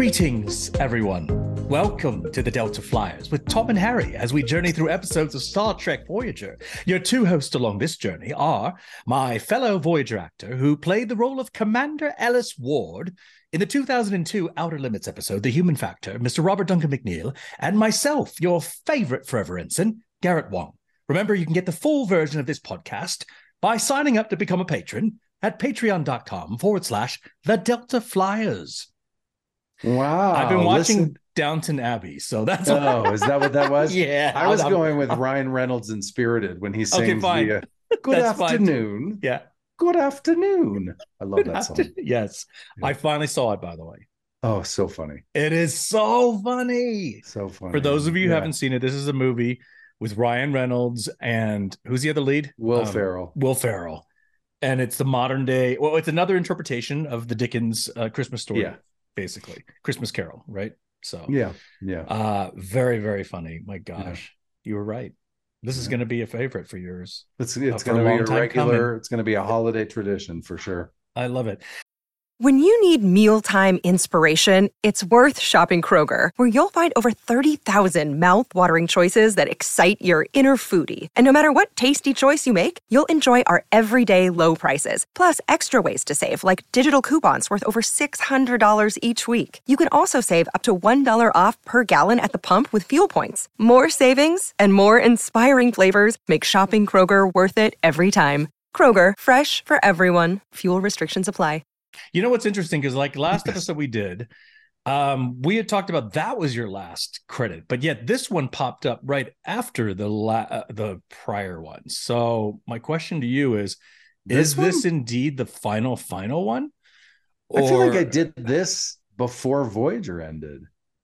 Greetings, everyone. Welcome to the Delta Flyers with Tom and Harry as we journey through episodes of Star Trek Voyager. Your two hosts along this journey are my fellow Voyager actor who played the role of Commander Ellis Ward in the 2002 Outer Limits episode, The Human Factor, Mr. Robert Duncan McNeil, and myself, your favorite forever ensign, Garrett Wong. Remember, you can get the full version of this podcast by signing up to become a patron at patreon.com/the Delta Flyers. Wow. I've been watching Downton Abbey, so that's is that what that was? Yeah. I was going with Ryan Reynolds in Spirited when he sings the Good Afternoon. Yeah. Good afternoon. I love that song. Yes. Yeah. I finally saw it, by the way. Oh, so funny. It is so funny. So funny. For those of you who haven't seen it, this is a movie with Ryan Reynolds and who's the other lead? Will Ferrell. Will Ferrell. And it's the modern day. Well, it's another interpretation of the Dickens Christmas story. Yeah. Basically, Christmas Carol, right? So yeah. Very, very funny. My gosh, you were right. This is going to be a favorite for yours. It's going to be a regular. It's going to be a holiday tradition for sure. I love it. When you need mealtime inspiration, it's worth shopping Kroger, where you'll find over 30,000 mouth-watering choices that excite your inner foodie. And no matter what tasty choice you make, you'll enjoy our everyday low prices, plus extra ways to save, like digital coupons worth over $600 each week. You can also save up to $1 off per gallon at the pump with fuel points. More savings and more inspiring flavors make shopping Kroger worth it every time. Kroger, fresh for everyone. Fuel restrictions apply. You know what's interesting? Because like last episode we did, we had talked about that was your last credit, but yet this one popped up right after the prior one. So my question to you is this indeed the final one? I feel like I did this before Voyager ended.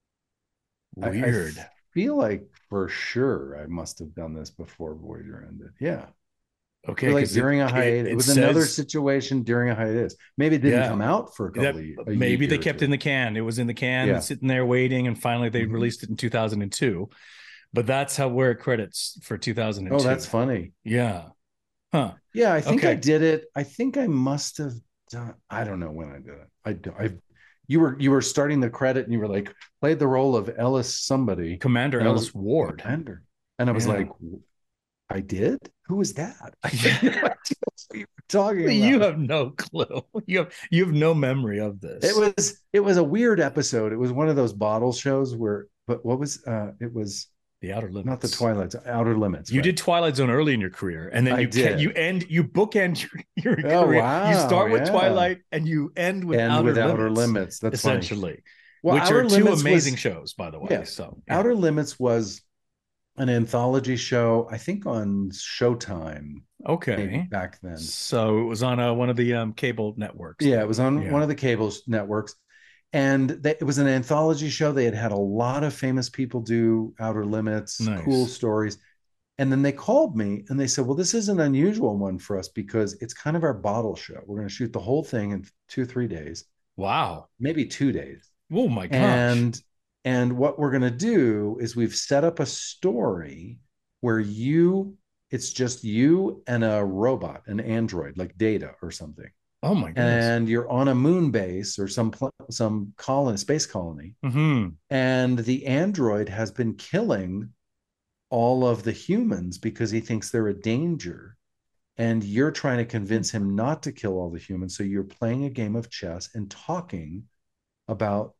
Weird. I feel like for sure I must have done this before Voyager ended. Yeah. Okay, like during a hiatus, it was another situation during a hiatus. Maybe it didn't come out for a couple of years. Maybe they kept it in the can. It was in the can, sitting there waiting, and finally they released it in 2002. But that's how we're credits for 2002. Oh, that's funny. Yeah. Huh. Yeah, I think I did it. I think I must have done. I don't know when I did it. You were starting the credit, and you were like played the role of Ellis somebody, Commander Ellis Ward, and I was like. I did? Who was that? You talking about? You have no clue. You have no memory of this. It was a weird episode. It was one of those bottle shows but what was it was The Outer Limits. Not the Twilight Zone, Outer Limits. You did Twilight Zone early in your career, and then you bookend your career. Wow, you start with Twilight and you end with Outer Limits. That's essentially. Funny. Well, which are two amazing shows, by the way. Yeah. So Outer Limits was an anthology show, I think on Showtime. Okay, back then. So it was on one of the cable networks. Yeah, it was on one of the cable networks, and it was an anthology show. They had a lot of famous people do Outer Limits, cool stories, and then they called me and they said, "Well, this is an unusual one for us because it's kind of our bottle show. We're going to shoot the whole thing in 2-3 days. Wow, maybe 2 days. Oh my gosh!" And what we're going to do is we've set up a story where it's just you and a robot, an android, like Data or something. Oh my goodness. And you're on a moon base or some space colony. Mm-hmm. And the android has been killing all of the humans because he thinks they're a danger. And you're trying to convince him not to kill all the humans. So you're playing a game of chess and talking about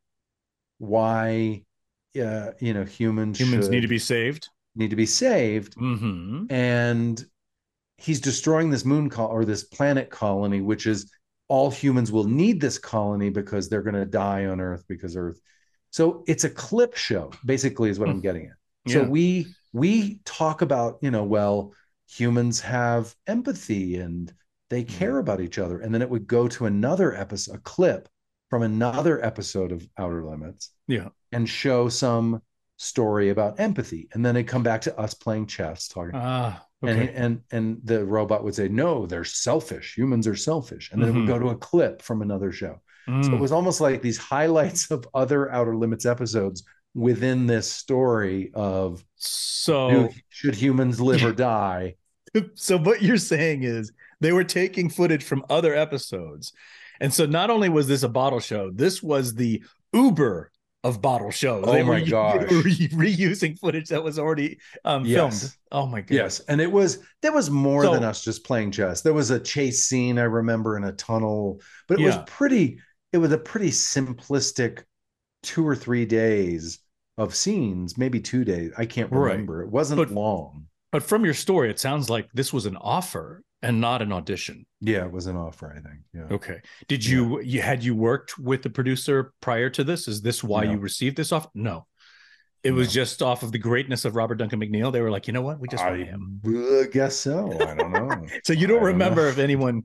why humans need to be saved. Mm-hmm. And he's destroying this this planet colony, which is all humans will need this colony because they're going to die on Earth because Earth. So it's a clip show, basically, is what I'm getting at. Yeah. So we talk about, humans have empathy and they care about each other. And then it would go to another episode, a clip from another episode of Outer Limits, and show some story about empathy, and then they come back to us playing chess, talking. Okay. And the robot would say, "No, they're selfish. Humans are selfish," and then it would go to a clip from another show. So it was almost like these highlights of other Outer Limits episodes within this story of should humans live or die. So what you're saying is they were taking footage from other episodes. And so not only was this a bottle show, this was the uber of bottle shows. Oh They were, my gosh. they were reusing footage that was already filmed. Yes. Oh my god. Yes, and there was more than us just playing chess. There was a chase scene I remember in a tunnel, but it was a pretty simplistic 2 or 3 days of scenes, maybe 2 days. I can't remember. Right. It wasn't long. But from your story, it sounds like this was an offer and not an audition. Yeah, it was an offer, I think. Yeah. Okay. Did you worked with the producer prior to this? Is this why you received this offer? No. It was just off of the greatness of Robert Duncan McNeill. They were like, you know what? We just want him. I guess so. I don't know. So you don't remember if anyone.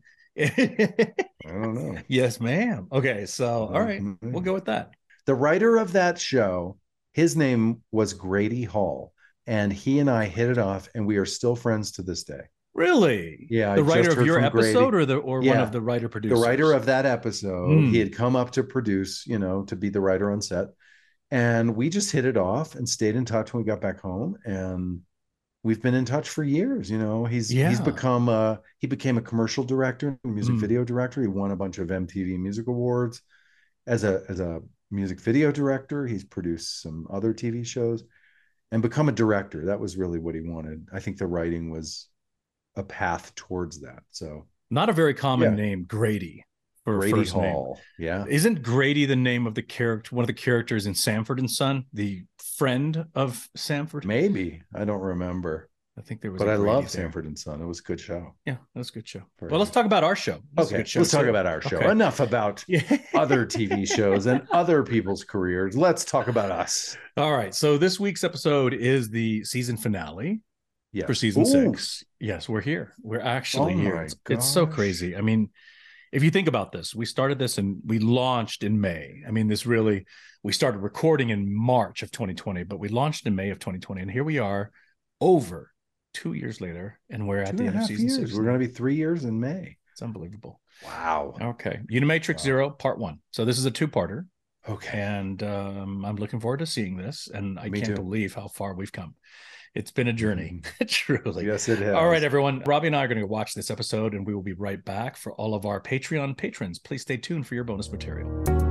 I don't know. Yes, ma'am. Okay. So, all right. We'll go with that. The writer of that show, his name was Grady Hall, and he and I hit it off, and we are still friends to this day. Really? Yeah. The writer of your episode or one of the writer producers? The writer of that episode. He had come up to produce, to be the writer on set. And we just hit it off and stayed in touch when we got back home. And we've been in touch for years. He became a commercial director, music video director. He won a bunch of MTV Music Awards as a music video director. He's produced some other TV shows and become a director. That was really what he wanted. I think the writing was a path towards that. So not a very common name, Grady. Grady Hall. Name. Yeah. Isn't Grady the name of the character, one of the characters in Sanford and Son, the friend of Sanford? Maybe. I don't remember. I think there was. But I love Sanford and Son. It was a good show. Yeah, that was a good show. Well, let's talk about our show. Okay, let's talk about our show. Okay. Enough about other TV shows and other people's careers. Let's talk about us. All right. So this week's episode is the season finale for season 6. Yes, we're here. We're actually here. It's so crazy. I mean, if you think about this, we started this and we launched in May. I mean, we started recording in March of 2020, but we launched in May of 2020. And here we are over 2 years later, and we're at the end of season 6. We're going to be 3 years in May. It's unbelievable. Wow. Okay. Unimatrix Zero, Part 1. So this is a 2-parter. Okay. And I'm looking forward to seeing this. And I can't believe how far we've come. It's been a journey, truly. Yes, it has. All right, everyone. Robbie and I are going to watch this episode, and we will be right back. For all of our Patreon patrons, please stay tuned for your bonus material.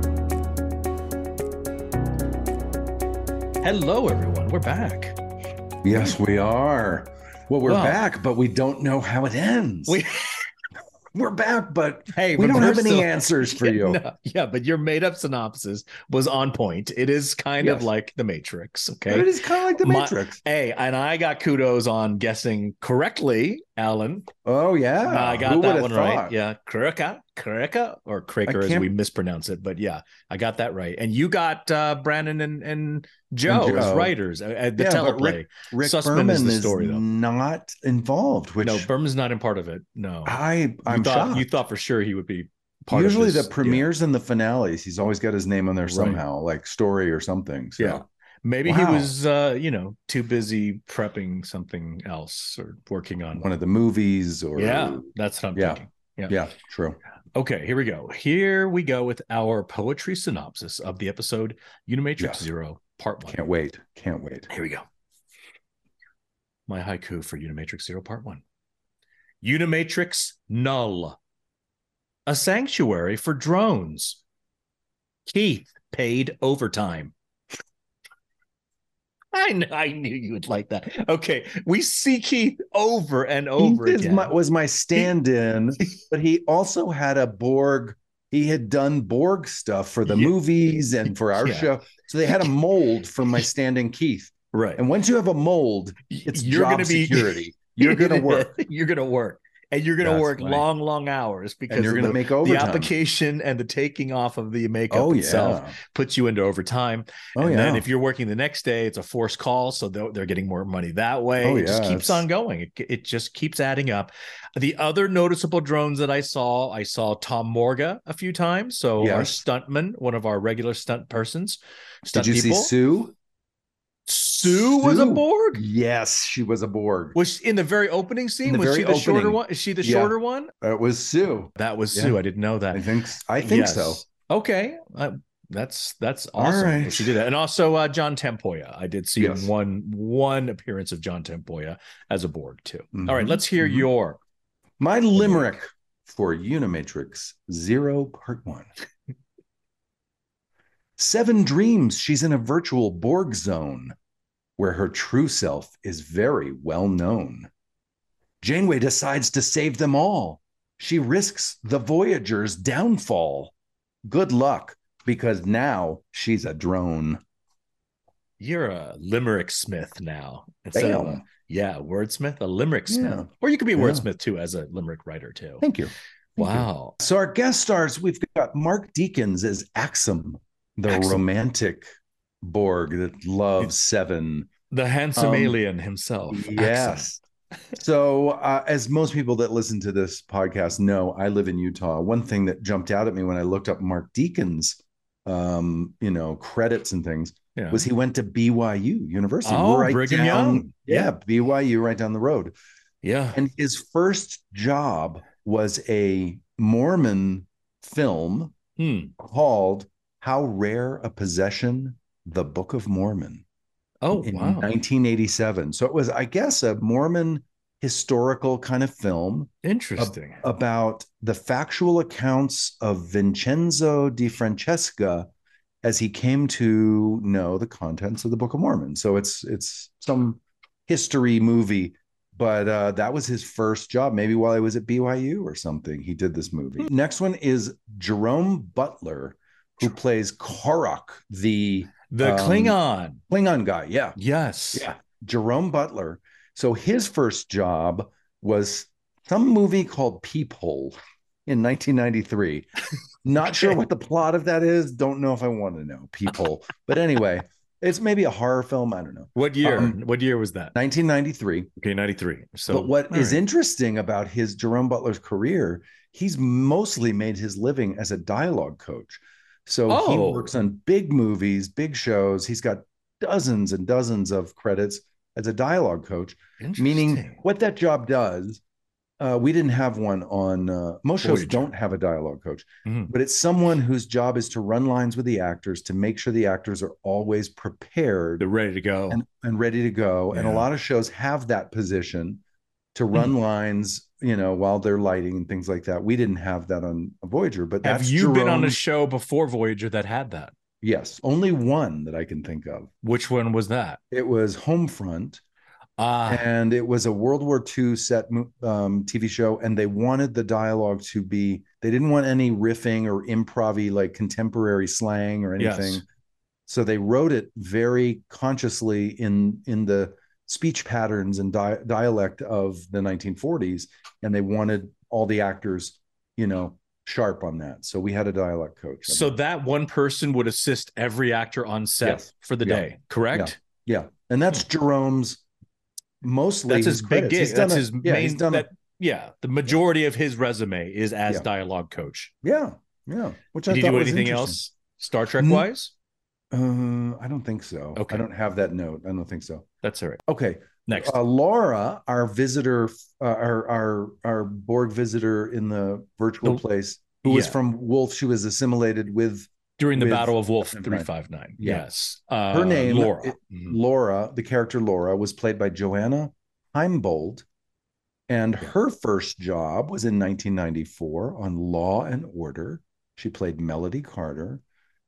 Hello, everyone. We're back. Yes, we are. Well, we're back, but we don't know how it ends. We're back, but we don't have any answers for you. No, but your made-up synopsis was on point. It is kind of like The Matrix, okay? But it is kind of like The Matrix. Hey, and I got kudos on guessing correctly, Alan. Oh, yeah. I got that one right. Yeah, Kurika, or Craker as we mispronounce it. But yeah, I got that right. And you got Brandon and Joe as writers. The teleplay. Rick Berman is the story, though. Not involved. No, Berman's not in part of it. No. I'm shocked. You thought for sure he would be part Usually of this. The premieres and the finales, he's always got his name on there somehow, like story or something. So. Yeah. Maybe he was, too busy prepping something else or working on one of the movies. Or that's what I'm thinking. Yeah, true. Okay, here we go. Here we go with our poetry synopsis of the episode Unimatrix Zero, Part 1. Can't wait. Here we go. My haiku for Unimatrix Zero, Part 1. Unimatrix Null. A sanctuary for drones. Keith paid overtime. I knew you would like that. Okay, we see Keith over and over again. Was my stand-in, but he also had a Borg. He had done Borg stuff for the movies and for our show. So they had a mold from my stand-in Keith. Right. And once you have a mold, it's job security. You're going to work. You're going to work. And you're going to work long hours because you're going to make overtime. The application and the taking off of the makeup itself puts you into overtime. And then if you're working the next day, it's a forced call. So they're getting more money that way. It just keeps on going. It just keeps adding up. The other noticeable drones that I saw Tom Morga a few times. So our stuntman, one of our regular stunt persons. Did you see Sue? Sue was a Borg? Yes, she was a Borg. Was she in the very opening scene? Was she the shorter one? Is she the shorter one? It was Sue. That was Sue. I didn't know that. I think so. Okay. That's awesome. Right. She did that. And also John Tempoya. I did see one appearance of John Tempoya as a Borg too. Mm-hmm. All right, let's hear my limerick for Unimatrix Zero Part 1. 7 dreams she's in a virtual Borg zone where her true self is very well known. Janeway decides to save them all. She risks the Voyager's downfall. Good luck, because now she's a drone. You're a limerick smith now. Instead of a wordsmith, a limerick smith. Yeah. Or you could be a wordsmith too, as a limerick writer too. Thank you. Wow. So our guest stars, we've got Mark Deakins as Axum, the romantic Borg that loves Seven. The handsome alien himself. Yes. So as most people that listen to this podcast know, I live in Utah. One thing that jumped out at me when I looked up Mark Deakins, credits and things, was he went to BYU University. Oh, Brigham Young. Yeah, BYU right down the road. Yeah. And his first job was a Mormon film called How Rare a Possession, The Book of Mormon. Oh, in wow. 1987. So it was, I guess, a Mormon historical kind of film. Interesting. About the factual accounts of Vincenzo di Francesca as he came to know the contents of the Book of Mormon. So it's some history movie, but that was his first job. Maybe while I was at BYU or something, he did this movie. Next one is Jerome Butler, who plays Korok, the Klingon guy. Yeah. Yes. Yeah. Jerome Butler. So his first job was some movie called Peephole in 1993. Not sure what the plot of that is. Don't know if I want to know. Peephole. But anyway, it's maybe a horror film. I don't know. What year? What year was that? 1993. Okay, 93. So, but what is interesting about his Jerome Butler's career, he's mostly made his living as a dialogue coach. So he works on big movies, big shows. He's got dozens and dozens of credits as a dialogue coach, meaning what that job does. We didn't have one on most shows don't have a dialogue coach, but it's someone whose job is to run lines with the actors to make sure the actors are always prepared. They're ready to go. And ready to go. Yeah. And a lot of shows have that position to run lines, while they're lighting and things like that. We didn't have that on Voyager, but have you been on a show before Voyager that had that? Yes, only one that I can think of. Which one was that? It was Homefront, and it was a World War II set TV show, and they wanted the dialogue to be. They didn't want any riffing or improv-y like contemporary slang or anything. Yes. So they wrote it very consciously in the speech patterns and dialect of the 1940s, and they wanted all the actors, sharp on that. So we had a dialect coach. So that one person would assist every actor on set for the day, correct? Yeah. And that's Jerome's mostly that's his big gig. That's his main. The majority of his resume is as dialogue coach. Yeah. Which did he do anything else Star Trek wise? I don't think so. Okay. I don't have that note. I don't think so. That's all right. Okay. Next. Laura, our visitor, our Borg visitor in the virtual place, who was from Wolf. She was assimilated during the Battle of Wolf 359. Yes. Her name, Laura, the character Laura, was played by Joanna Heimbold. And her first job was in 1994 on Law and Order. She played Melody Carter.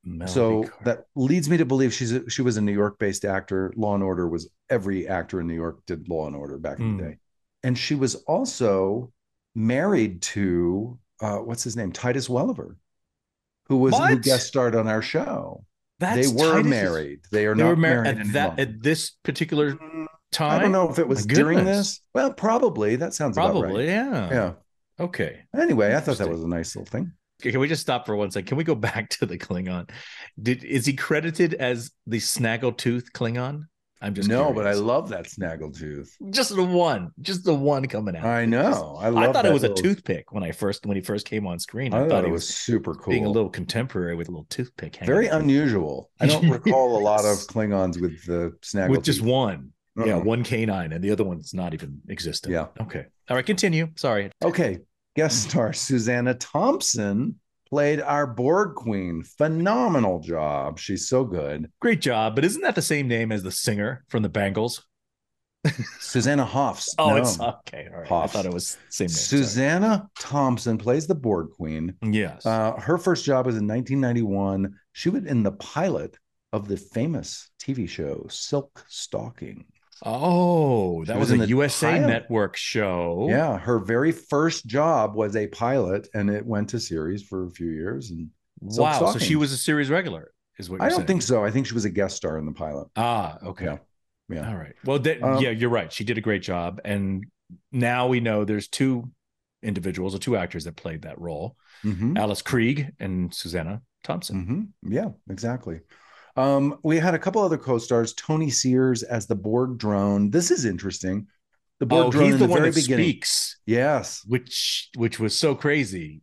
That leads me to believe she was a New York-based actor. Law and Order was every actor in New York did Law and Order back in the day. And she was also married to what's his name? Titus Welliver, who guest starred on our show. They were married. They are not married at this particular time. I don't know if it was during this. Well, probably. That sounds about right. Yeah. Okay. Anyway, I thought that was a nice little thing. Okay, can we just stop for 1 second? Can we go back to the Klingon? Is he credited as the Snaggletooth Klingon? I'm just curious. But I love that Snaggletooth. Just the one coming out. I know. I thought it was a toothpick when he first came on screen. I thought it was super cool. Being a little contemporary with a little toothpick. Very unusual. I don't recall a lot of Klingons with the Snaggletooth. With just one. Yeah, one canine, and the other one's not even existent. Yeah. Okay. All right, continue. Sorry. Okay. Guest star Susanna Thompson played our Borg queen. Phenomenal job. She's so good. Great job. But isn't that the same name as the singer from the Bangles? Susanna Hoffs. Oh, no. it's okay. All right. Hoffs. I thought it was the same name. Susanna Thompson plays the Borg Queen. Yes. Her first job was in 1991. She was in the pilot of the famous TV show Silk Stalking. Oh, that was a USA pilot. Network show. Yeah, her very first job was a pilot, and it went to series for a few years. And wow, so she was a series regular, is what you're saying? I don't think so. I think she was a guest star in the pilot. Ah, okay. Yeah. All right. Well, yeah, you're right. She did a great job, and now we know there's two individuals or two actors that played that role: Alice Krige and Susanna Thompson. Yeah, exactly. We had a couple other co-stars, Tony Sears as the Borg drone. This is interesting. The Borg drone he's in the the one very that beginning. speaks. Yes. Which was so crazy,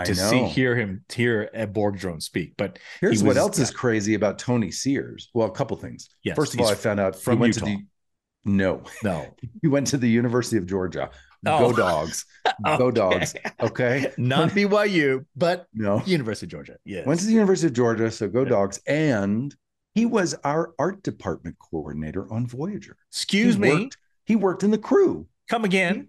hear a Borg drone speak. But here's what else is crazy about Tony Sears. Well, a couple things. Yes, first of all, I found out from Utah. No. He went to the University of Georgia. Go Dogs. Go Dogs. Okay. Not BYU, but University of Georgia. Yeah. Went to the University of Georgia. So go Dogs. And he was our art department coordinator on Voyager. Excuse me. He worked in the crew. Come again.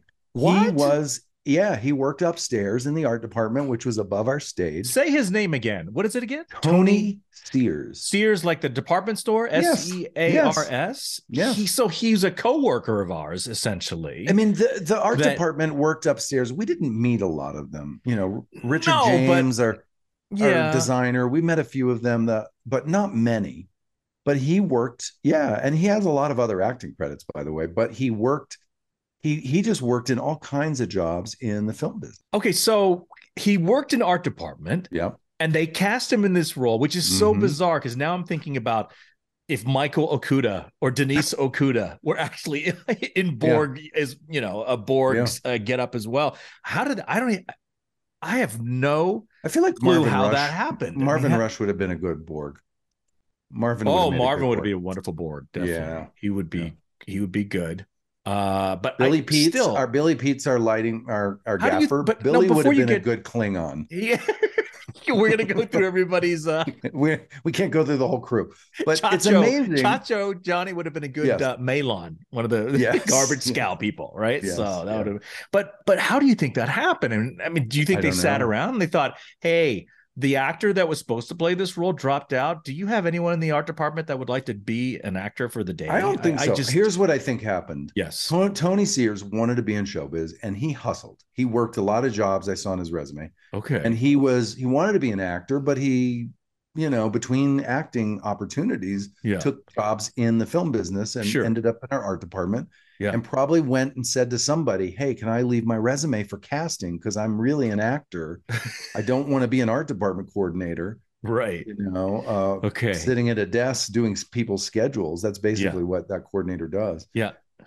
He worked upstairs in the art department, which was above our stage. Say his name again. What is it again? Tony Sears. Sears, like the department store? Sears? Yes. So he's a co-worker of ours, essentially. I mean, the art department worked upstairs. We didn't meet a lot of them. Richard James, our designer. We met a few of them, but not many. But he worked, and he has a lot of other acting credits, by the way. But he worked. He just worked in all kinds of jobs in the film business. Okay, so he worked in art department. Yeah. And they cast him in this role, which is so bizarre because now I'm thinking about if Michael Okuda or Denise Okuda were actually in Borg as, a Borg get up as well. I have no clue how that happened. Marvin Rush would have been a good Borg. Marvin would be a wonderful Borg. Definitely. Yeah. He would be good. But Billy Peets, our lighting, our gaffer. Billy would have been a good Klingon. Yeah. We're gonna go through everybody's we can't go through the whole crew, but it's amazing. Chacho Johnny would have been a good Malon, one of the garbage scow people, right? Yes. So that would have. But how do you think that happened? And I mean, do you think they sat around and they thought, hey, the actor that was supposed to play this role dropped out? Do you have anyone in the art department that would like to be an actor for the day? I don't think so. Here's what I think happened. Yes. Tony Sears wanted to be in showbiz and he hustled. He worked a lot of jobs. I saw on his resume. Okay. And he wanted to be an actor, but he, between acting opportunities, took jobs in the film business and ended up in our art department. Yeah. And probably went and said to somebody, hey, can I leave my resume for casting? Because I'm really an actor. I don't want to be an art department coordinator. Right. Sitting at a desk doing people's schedules. That's basically what that coordinator does. Yeah.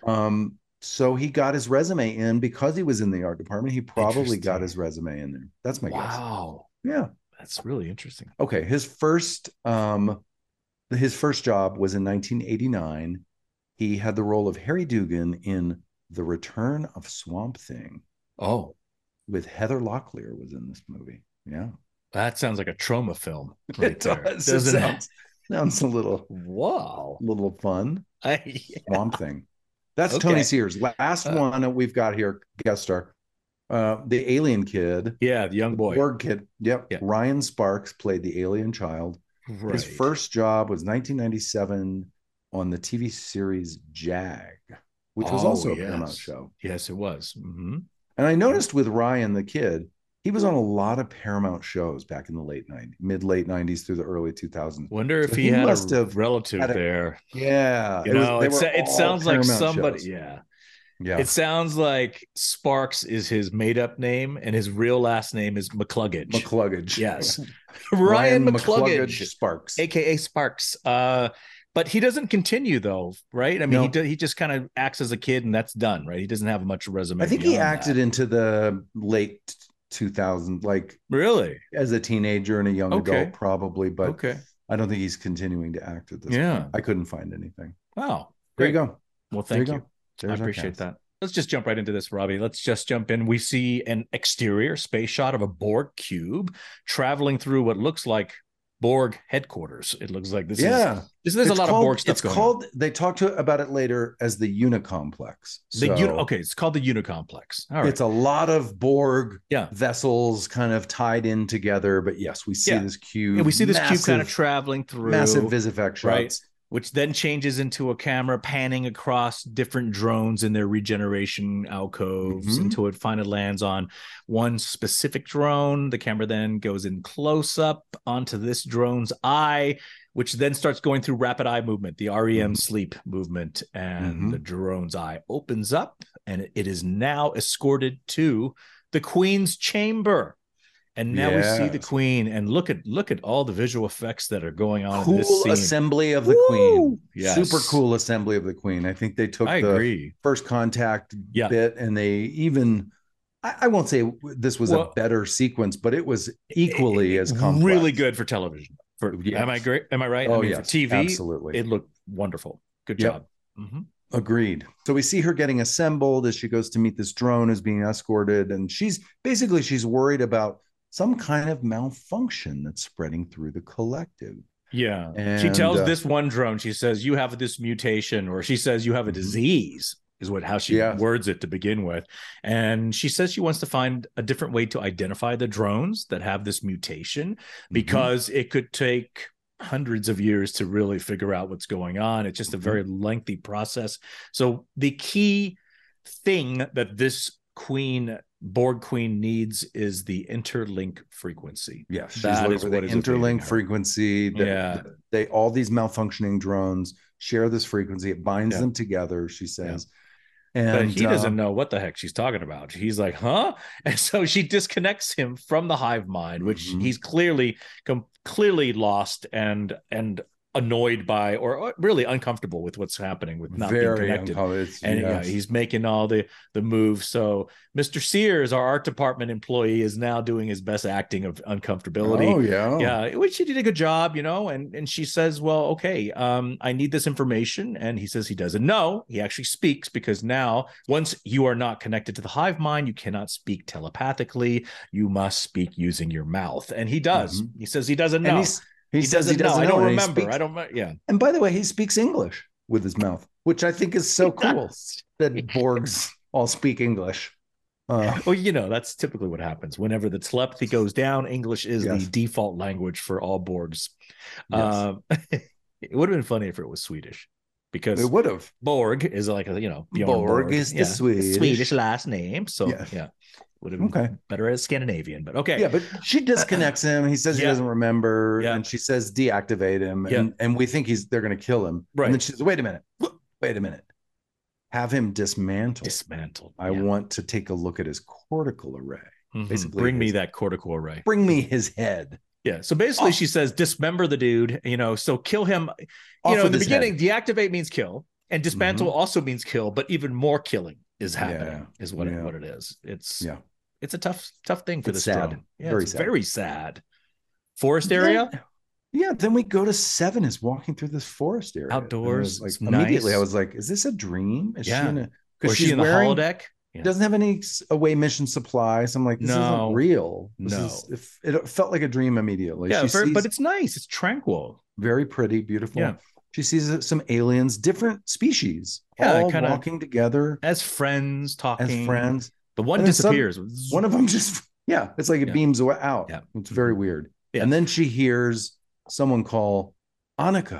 So he got his resume in because he was in the art department. He probably got his resume in there. That's my guess. Wow. Yeah. That's really interesting. Okay. His first job was in 1989. He had the role of Harry Dugan in The Return of Swamp Thing. Oh. With Heather Locklear was in this movie. Yeah. That sounds like a trauma film right there. Doesn't it? Sounds a little fun. Swamp Thing. That's Tony Sears. Last one we've got here, guest star. The alien kid. Yeah, the young boy. Borg kid. Yep. Yeah. Ryan Sparks played the alien child. Right. His first job was 1997 on the TV series Jag, which was also a Paramount show. Yes, it was. Mm-hmm. And I noticed with Ryan, the kid, he was on a lot of Paramount shows back in the mid-late 90s through the early 2000s. Wonder if he had a relative there. Yeah. It sounds like somebody. Shows. Yeah. Yeah. It sounds like Sparks is his made-up name, and his real last name is McCluggage. McCluggage. Yes. Ryan McCluggage Sparks. AKA Sparks. But he doesn't continue, though, right? I mean, he just kind of acts as a kid, and that's done, right? He doesn't have much resume. I think he acted into the late 2000s, like really as a teenager and a young adult, probably. But I don't think he's continuing to act at this point. I couldn't find anything. Wow. There you go. Well, thank you. I appreciate that. Let's just jump right into this, Robbie. Let's just jump in. We see an exterior space shot of a Borg cube traveling through what looks like Borg headquarters. It looks like this Yeah. is there's a lot of Borg stuff It's going called, on. they talk about it later as the Unicomplex. Okay, it's called the Unicomplex. All right. It's a lot of Borg Yeah. vessels kind of tied in together. But yes, we see this cube. And we see this cube kind of traveling through. Massive Visifex shots. Right. Which then changes into a camera panning across different drones in their regeneration alcoves until it finally lands on one specific drone. The camera then goes in close up onto this drone's eye, which then starts going through rapid eye movement, the REM sleep movement, and the drone's eye opens up, and it is now escorted to the Queen's chamber. And now we see the Queen, and look at all the visual effects that are going on in this scene. Cool assembly of the Queen. Yes. Super cool assembly of the Queen. I think they took the first contact bit, and they even, I won't say this was a better sequence, but it was equally as complex. Really good for television. Am I great? Am I right? Oh, I mean, for TV, absolutely. It looked wonderful. Good job. Agreed. So we see her getting assembled as she goes to meet this drone who's being escorted, and she's worried about some kind of malfunction that's spreading through the collective. Yeah. And she tells this one drone, she says, you have this mutation, or she says you have a disease, is how she words it to begin with. And she says she wants to find a different way to identify the drones that have this mutation, because it could take hundreds of years to really figure out what's going on. It's just a very lengthy process. So the key thing that this Borg Queen needs is the interlink frequency. Yes, she's looking for the interlink frequency. All these malfunctioning drones share this frequency. It binds them together, she says. But he doesn't know what the heck she's talking about. He's like, huh? And so she disconnects him from the hive mind, which he's clearly lost and annoyed by, or really uncomfortable with what's happening with not being connected. And he's making all the moves. So Mr. Sears, our art department employee, is now doing his best acting of uncomfortability. Oh yeah, which she did a good job, and she says, well, okay, I need this information. And he says he doesn't know. He actually speaks, because now, once you are not connected to the hive mind, you cannot speak telepathically. You must speak using your mouth. And he does. He says he doesn't know. He says he doesn't know. I don't remember. I don't. Yeah. And by the way, he speaks English with his mouth, which I think is so cool that Borgs all speak English. Well, that's typically what happens. Whenever the telepathy goes down, English is the default language for all Borgs. Yes. It would have been funny if it was Swedish, because it would have. Borg is like Bjorn Borg is the Swedish last name. So would have been better as Scandinavian, but okay. Yeah, but she disconnects him. He says he doesn't remember, and she says deactivate him, and we think they're going to kill him. Right. And then she says, wait a minute. Have him dismantled. I want to take a look at his cortical array. Basically, bring me that cortical array. Bring me his head. Yeah. So basically, she says dismember the dude. So kill him. In the beginning, deactivate means kill, and dismantle also means kill, but even more killing is happening. Is what it is. It's a tough thing for this drone. Yeah, very sad. Forest area. Then we go to Seven is walking through this forest area outdoors. Immediately, I was like, "Is this a dream? Is she in the holodeck? Doesn't have any away mission supplies." I'm like, "This isn't real." It felt like a dream immediately. Yeah, but it's nice. It's tranquil. Very pretty, beautiful. Yeah. She sees some aliens, different species, all walking together as friends, talking. As friends. The one disappears. One of them just, it's like it beams out. Yeah. It's very weird. Yeah. And then she hears someone call Annika.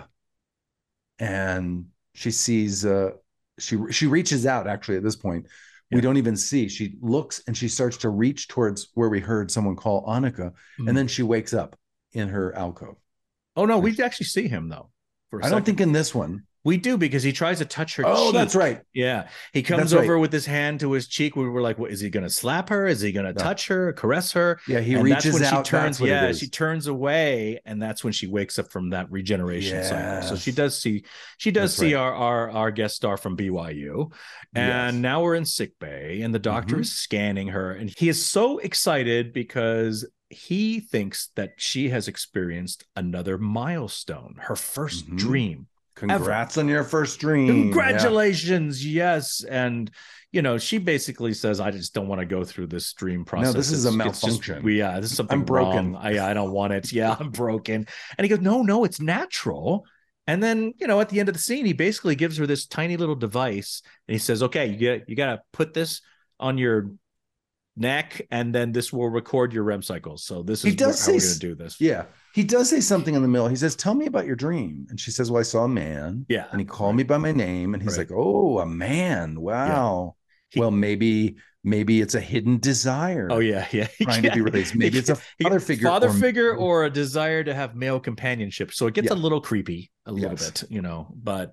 And she sees, she reaches out, actually, at this point. We don't even see. She looks and she starts to reach towards where we heard someone call Annika. And then she wakes up in her alcove. Oh, no, we actually see him, though. I don't think in this one. We do, because he tries to touch her cheek. Oh, that's right. Yeah. He comes over with his hand to his cheek. We were like, what, is he going to slap her? Is he going to touch her, caress her? Yeah, he reaches out. She turns away, and that's when she wakes up from that regeneration cycle. So she does see our guest star from BYU. And now we're in sickbay, and the doctor is scanning her. And he is so excited because he thinks that she has experienced another milestone, her first dream. Congrats on your first dream. Congratulations. Yeah. Yes. And, she basically says, I just don't want to go through this dream process. No, this is a malfunction. This is something I'm broken. wrong. I don't want it. Yeah, I'm broken. And he goes, no, it's natural. And then, at the end of the scene, he basically gives her this tiny little device and he says, okay, you got to put this on your neck and then this will record your REM cycles. So this is how we're going to do this. Yeah. He does say something in the middle. He says, tell me about your dream. And she says, well, I saw a man. Yeah. And he called me by my name. And he's like, oh, a man. Wow. Yeah. Maybe it's a hidden desire. Oh, yeah. Yeah. Trying to be released. Maybe it's a father figure. Or a desire to have male companionship. So it gets a little creepy a little bit, but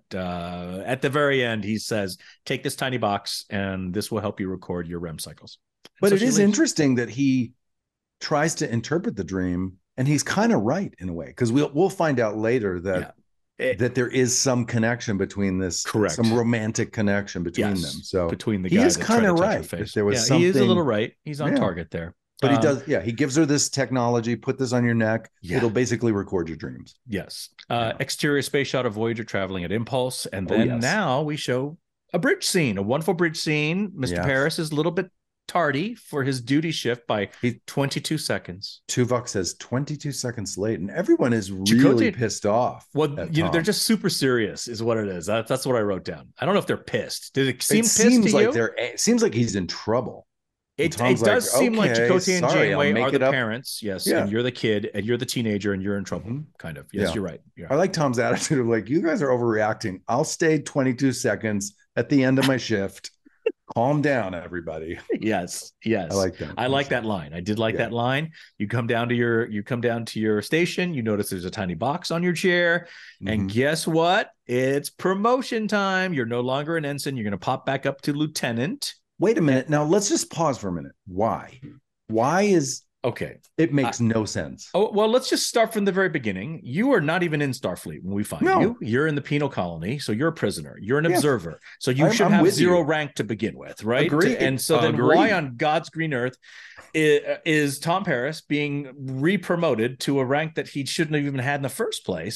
at the very end, he says, take this tiny box and this will help you record your REM cycles. But it is interesting that he tries to interpret the dream. And he's kind of right in a way, because we'll find out later that that there is some connection between this, correct, some romantic connection between them. So between the he guy is kind of right. There was something. He is a little right. He's on target there. But he does. Yeah, he gives her this technology. Put this on your neck. Yeah. It'll basically record your dreams. Yes. Exterior space shot of Voyager traveling at impulse, and then now we show a bridge scene, a wonderful bridge scene. Mr. Paris is a little bit tardy for his duty shift by 22 seconds. Tuvok says 22 seconds late, and everyone is really pissed off. Well, they're just super serious is what it is. That's what I wrote down. I don't know if they're pissed. Did it seem pissed to you? It seems like he's in trouble. It does seem like Chakotay and Janeway are the parents, yes, and you're the kid, and you're the teenager, and you're in trouble, kind of. Yes, you're right. I like Tom's attitude of like, you guys are overreacting. I'll stay 22 seconds at the end of my shift. Calm down, everybody. Yes. I like that. I like that line. I did like that line. You come down to your station. You notice there's a tiny box on your chair, and guess what? It's promotion time. You're no longer an ensign. You're going to pop back up to lieutenant. Wait a minute. Now let's just pause for a minute. Why? Why is okay? It makes no sense. Oh, well, let's just start from the very beginning. You are not even in Starfleet when we find you. You're in the penal colony, so you're a prisoner. You're an observer, so you should have zero rank to begin with, right? Agreed. And so then why on God's green earth is Tom Paris being re-promoted to a rank that he shouldn't have even had in the first place?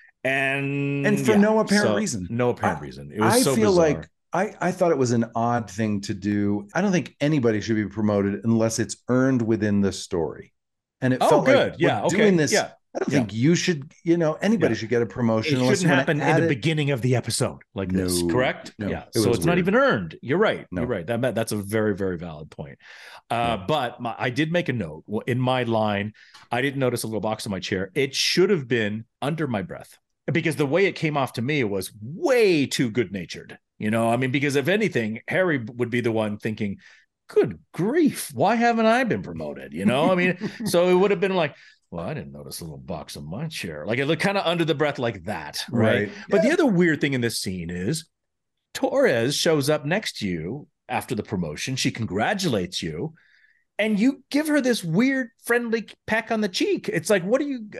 And for no apparent reason. No apparent reason. It was so bizarre. Like I thought it was an odd thing to do. I don't think anybody should be promoted unless it's earned within the story. And it felt good. Like doing this. Yeah. I don't think you should, anybody should get a promotion. It shouldn't happen in the beginning of the episode like this, correct? No, yeah. So it's not even earned. You're right. No. You're right. That's a very, very valid point. But I did make a note in my line. I didn't notice a little box on my chair. It should have been under my breath, because the way it came off to me was way too good-natured. Because if anything, Harry would be the one thinking, good grief, why haven't I been promoted? So it would have been like, well, I didn't notice a little box on my chair. Like it looked kind of under the breath like that. Right. But the other weird thing in this scene is Torres shows up next to you after the promotion. She congratulates you. And you give her this weird friendly peck on the cheek. It's like, what think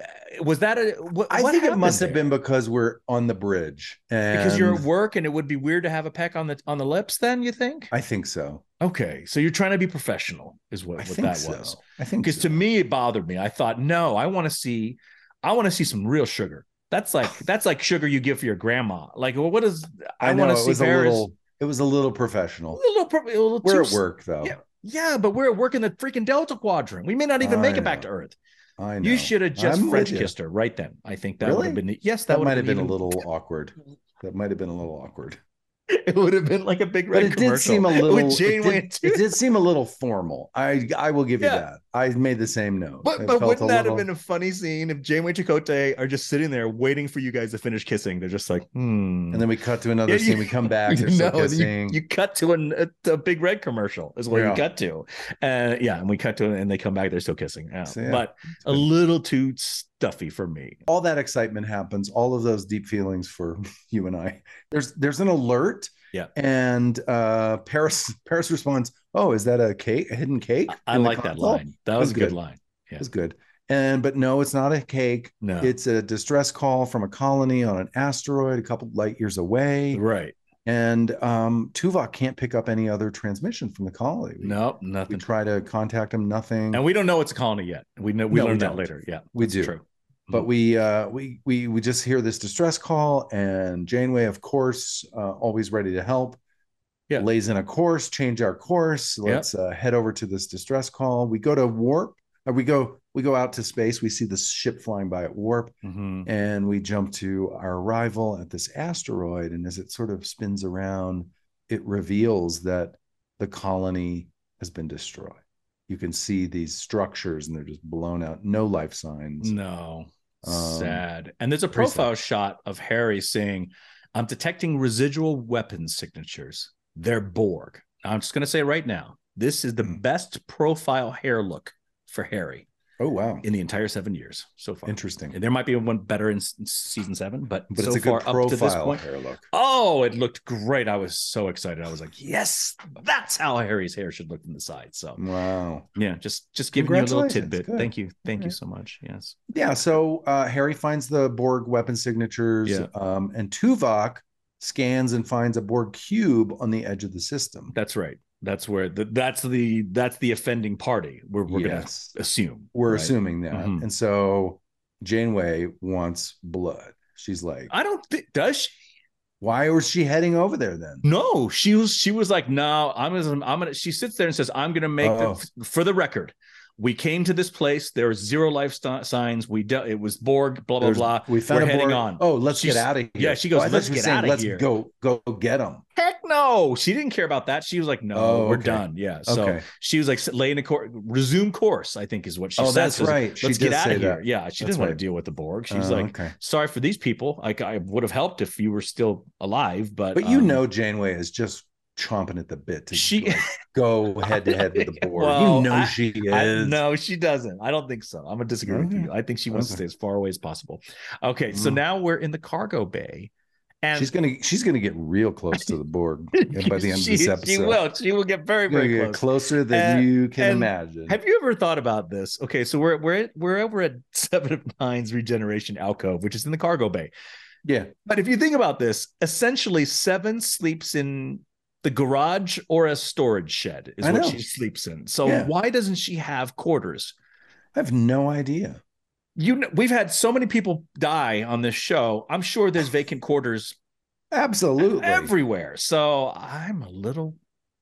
it must have been because we're on the bridge. Because you're at work and it would be weird to have a peck on the lips then, you think? I think so. Okay. So you're trying to be professional is what that was. I think because to me, it bothered me. I thought, no, I want to see some real sugar. That's like sugar you give for your grandma. Like, well, what is, I want to see Paris. It was a little professional. A little we're at work though. Yeah, but we're working the freaking Delta Quadrant. We may not even make it back to Earth. I know. You should have just French kissed her right then. I think that would have been. Yes, that might have been a little awkward. That might have been a little awkward. It would have been like a big red commercial. Did seem a little. With Janeway it did seem a little formal. I will give you that. I made the same note. But wouldn't that have been a funny scene if Janeway and Chakotay are just sitting there waiting for you guys to finish kissing? They're just like, And then we cut to another scene. We come back. They're still kissing. You cut to a big red commercial is what you cut to. And we cut to it and they come back. They're still kissing. But a little too stuffy for me. All that excitement happens. All of those deep feelings for you and I. There's an alert. Yeah. And Paris responds, "Oh, is that a cake? A hidden cake?" I like that line. That was a good line. Yeah. It was good. But no, it's not a cake. No. It's a distress call from a colony on an asteroid a couple light years away. Right. And Tuvok can't pick up any other transmission from the colony. No, nothing. We try to contact him, nothing. And we don't know it's a colony yet. We learned that later. Yeah. We do. True. But we just hear this distress call, and Janeway, of course, always ready to help. Yeah. Lays in a course, change our course. Let's head over to this distress call. We go to warp. We go out to space. We see the ship flying by at warp, and we jump to our arrival at this asteroid. And as it sort of spins around, it reveals that the colony has been destroyed. You can see these structures, and they're just blown out. No life signs. No. Sad. And there's a profile shot of Harry saying, "I'm detecting residual weapon signatures. They're Borg." I'm just going to say right now, this is the best profile hair look for Harry. Oh, wow. In the entire 7 years so far. Interesting. And there might be one better in season 7, but so it's a far good up to this profile point, hair look. Oh, it looked great. I was so excited. I was like, yes, that's how Harry's hair should look from the side. So wow. Yeah, just giving you a little tidbit. Good. Thank you. Thank you so much. Yes. Yeah. So Harry finds the Borg weapon signatures, and Tuvok scans and finds a Borg cube on the edge of the system. That's right. That's where that's the offending party. We're going to assume. We're assuming that. And so Janeway wants blood. She's like, I don't think, does she? Why was she heading over there then? No, she was like, no, I'm gonna. She sits there and says, I'm gonna make for the record. We came to this place. There was zero life signs. It was Borg. Blah blah blah. We found We're heading on. Oh, let's get out of here. Yeah, she goes. Let's get out of here. Let's go get them. Heck no, she didn't care about that. She was like, no, we're done. Yeah. So she was like, laying a course, resume course, I think is what she said. That's right. Let's get out of here. Yeah, she didn't want to deal with the Borg. She's like, sorry for these people. Like, I would have helped if you were still alive, but Janeway is just chomping at the bit to go head to head with the Borg. Well, she is. No, she doesn't. I don't think so. I'm gonna disagree with you. I think she wants to stay as far away as possible. Okay, so now we're in the cargo bay, and she's gonna get real close to the Borg by the end of this episode. She will get very, very close. Closer than you can imagine. Have you ever thought about this? Okay, so we're over at 7 of 9's regeneration alcove, which is in the cargo bay. Yeah, but if you think about this, essentially 7 sleeps in the garage or a storage shed is what she sleeps in. So why doesn't she have quarters? I have no idea. We've had so many people die on this show. I'm sure there's vacant quarters absolutely everywhere. So I'm a little,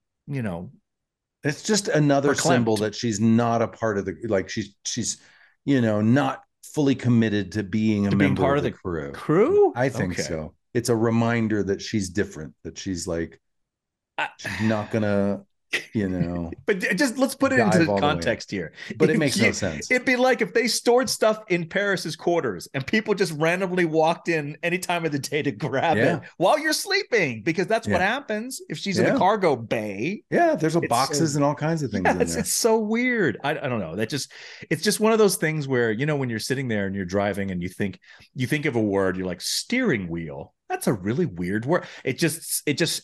it's just another symbol that she's not a part of she's not fully committed to being a member part of the crew. I think so. It's a reminder that she's different, that she's like, she's not gonna, but just let's put it into context here. But it makes no sense. It'd be like if they stored stuff in Paris's quarters and people just randomly walked in any time of the day to grab it while you're sleeping, because that's what happens if she's in the cargo bay. Yeah, there's boxes and all kinds of things in there. It's so weird. I don't know. It's just one of those things where, when you're sitting there and you're driving and you think of a word, you're like, steering wheel. That's a really weird word. It just,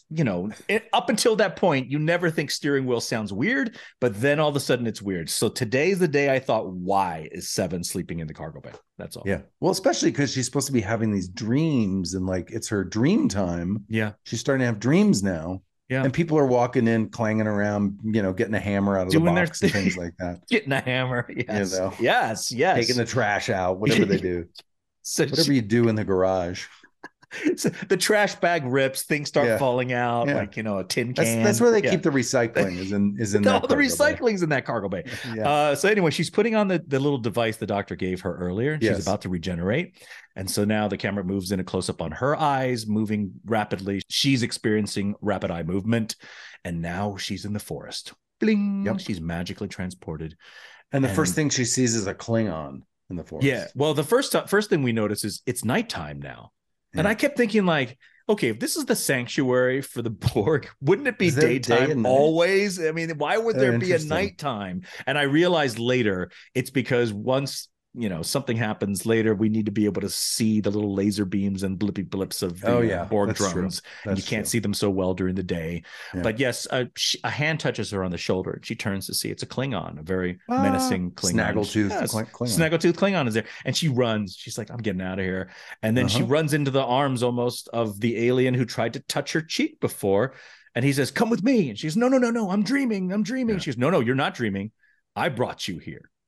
up until that point, you never think steering wheel sounds weird, but then all of a sudden it's weird. So today's the day I thought, why is 7 sleeping in the cargo bay? That's all. Yeah. Well, especially because she's supposed to be having these dreams and it's her dream time. Yeah. She's starting to have dreams now. Yeah. And people are walking in, clanging around, getting a hammer out of the box and things like that. Getting a hammer. Yes. Yes. Taking the trash out, whatever they do. Whatever you do in the garage. So the trash bag rips, things start falling out, a tin can. That's where they keep the recycling. Is in all the recycling's in that cargo bay. So anyway, she's putting on the little device the doctor gave her earlier, and she's about to regenerate. And so now the camera moves in a close up on her eyes, moving rapidly. She's experiencing rapid eye movement, and now she's in the forest. Bling! Yep. She's magically transported. And the first thing she sees is a Klingon in the forest. Yeah. Well, the first thing we notice is it's nighttime now. And I kept thinking, okay, if this is the sanctuary for the Borg, wouldn't it be daytime always? I mean, why would there be a nighttime? And I realized later it's because once something happens later, we need to be able to see the little laser beams and blippy blips of the Borg drones. And you can't see them so well during the day. Yeah. But yes, a hand touches her on the shoulder and she turns to see it's a Klingon, a very menacing Klingon. Snaggletooth Klingon is there. And she runs. She's like, I'm getting out of here. And then she runs into the arms almost of the alien who tried to touch her cheek before. And he says, come with me. And she's, no, I'm dreaming. Yeah. She goes, no, you're not dreaming. I brought you here.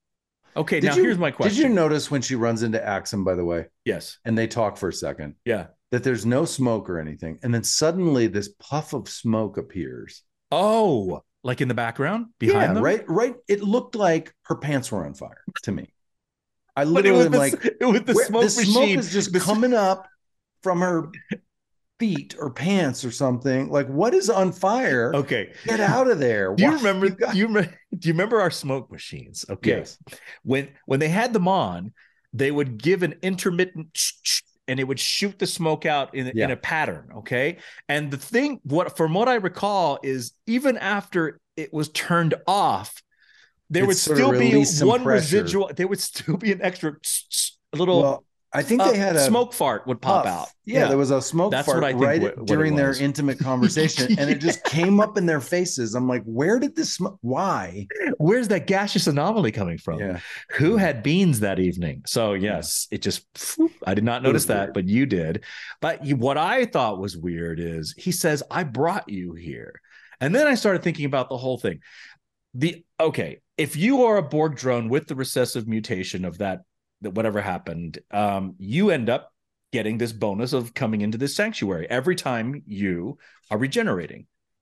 Okay, now here's my question. Did you notice when she runs into Axum, by the way? Yes. And they talk for a second. Yeah. That there's no smoke or anything. And then suddenly this puff of smoke appears. Oh, like in the background behind them? Right. It looked like her pants were on fire to me. I literally am like, with the smoke machine. The smoke is just coming up from her feet or pants or something. Like, what is on fire? Okay, get out of there. Do you remember our smoke machines? Okay, yes. When they had them on, they would give an intermittent and it would shoot the smoke out in a pattern. Okay, and the thing, from what I recall, is even after it was turned off, there would still be one residual. There would still be an extra little. Well, I think they had a smoke fart would pop out. Yeah, there was a smoke fart right during their intimate conversation, and it just came up in their faces. I'm like, where did this smoke? Why? Where's that gaseous anomaly coming from? Yeah. Who had beans that evening? So yes, it just, I did not notice that, but you did. But what I thought was weird is he says, I brought you here. And then I started thinking about the whole thing. If you are a Borg drone with the recessive mutation of that whatever happened, you end up getting this bonus of coming into this sanctuary every time you are regenerating.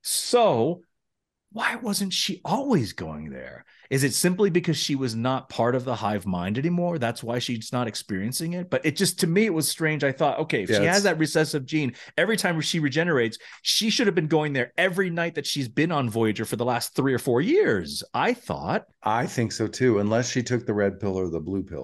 So why wasn't she always going there? Is it simply because she was not part of the hive mind anymore? That's why she's not experiencing it. But it just, to me, it was strange. I thought, okay, if she has that recessive gene, every time she regenerates, she should have been going there every night that she's been on Voyager for the last 3 or 4 years. I think so too, unless she took the red pill or the blue pill.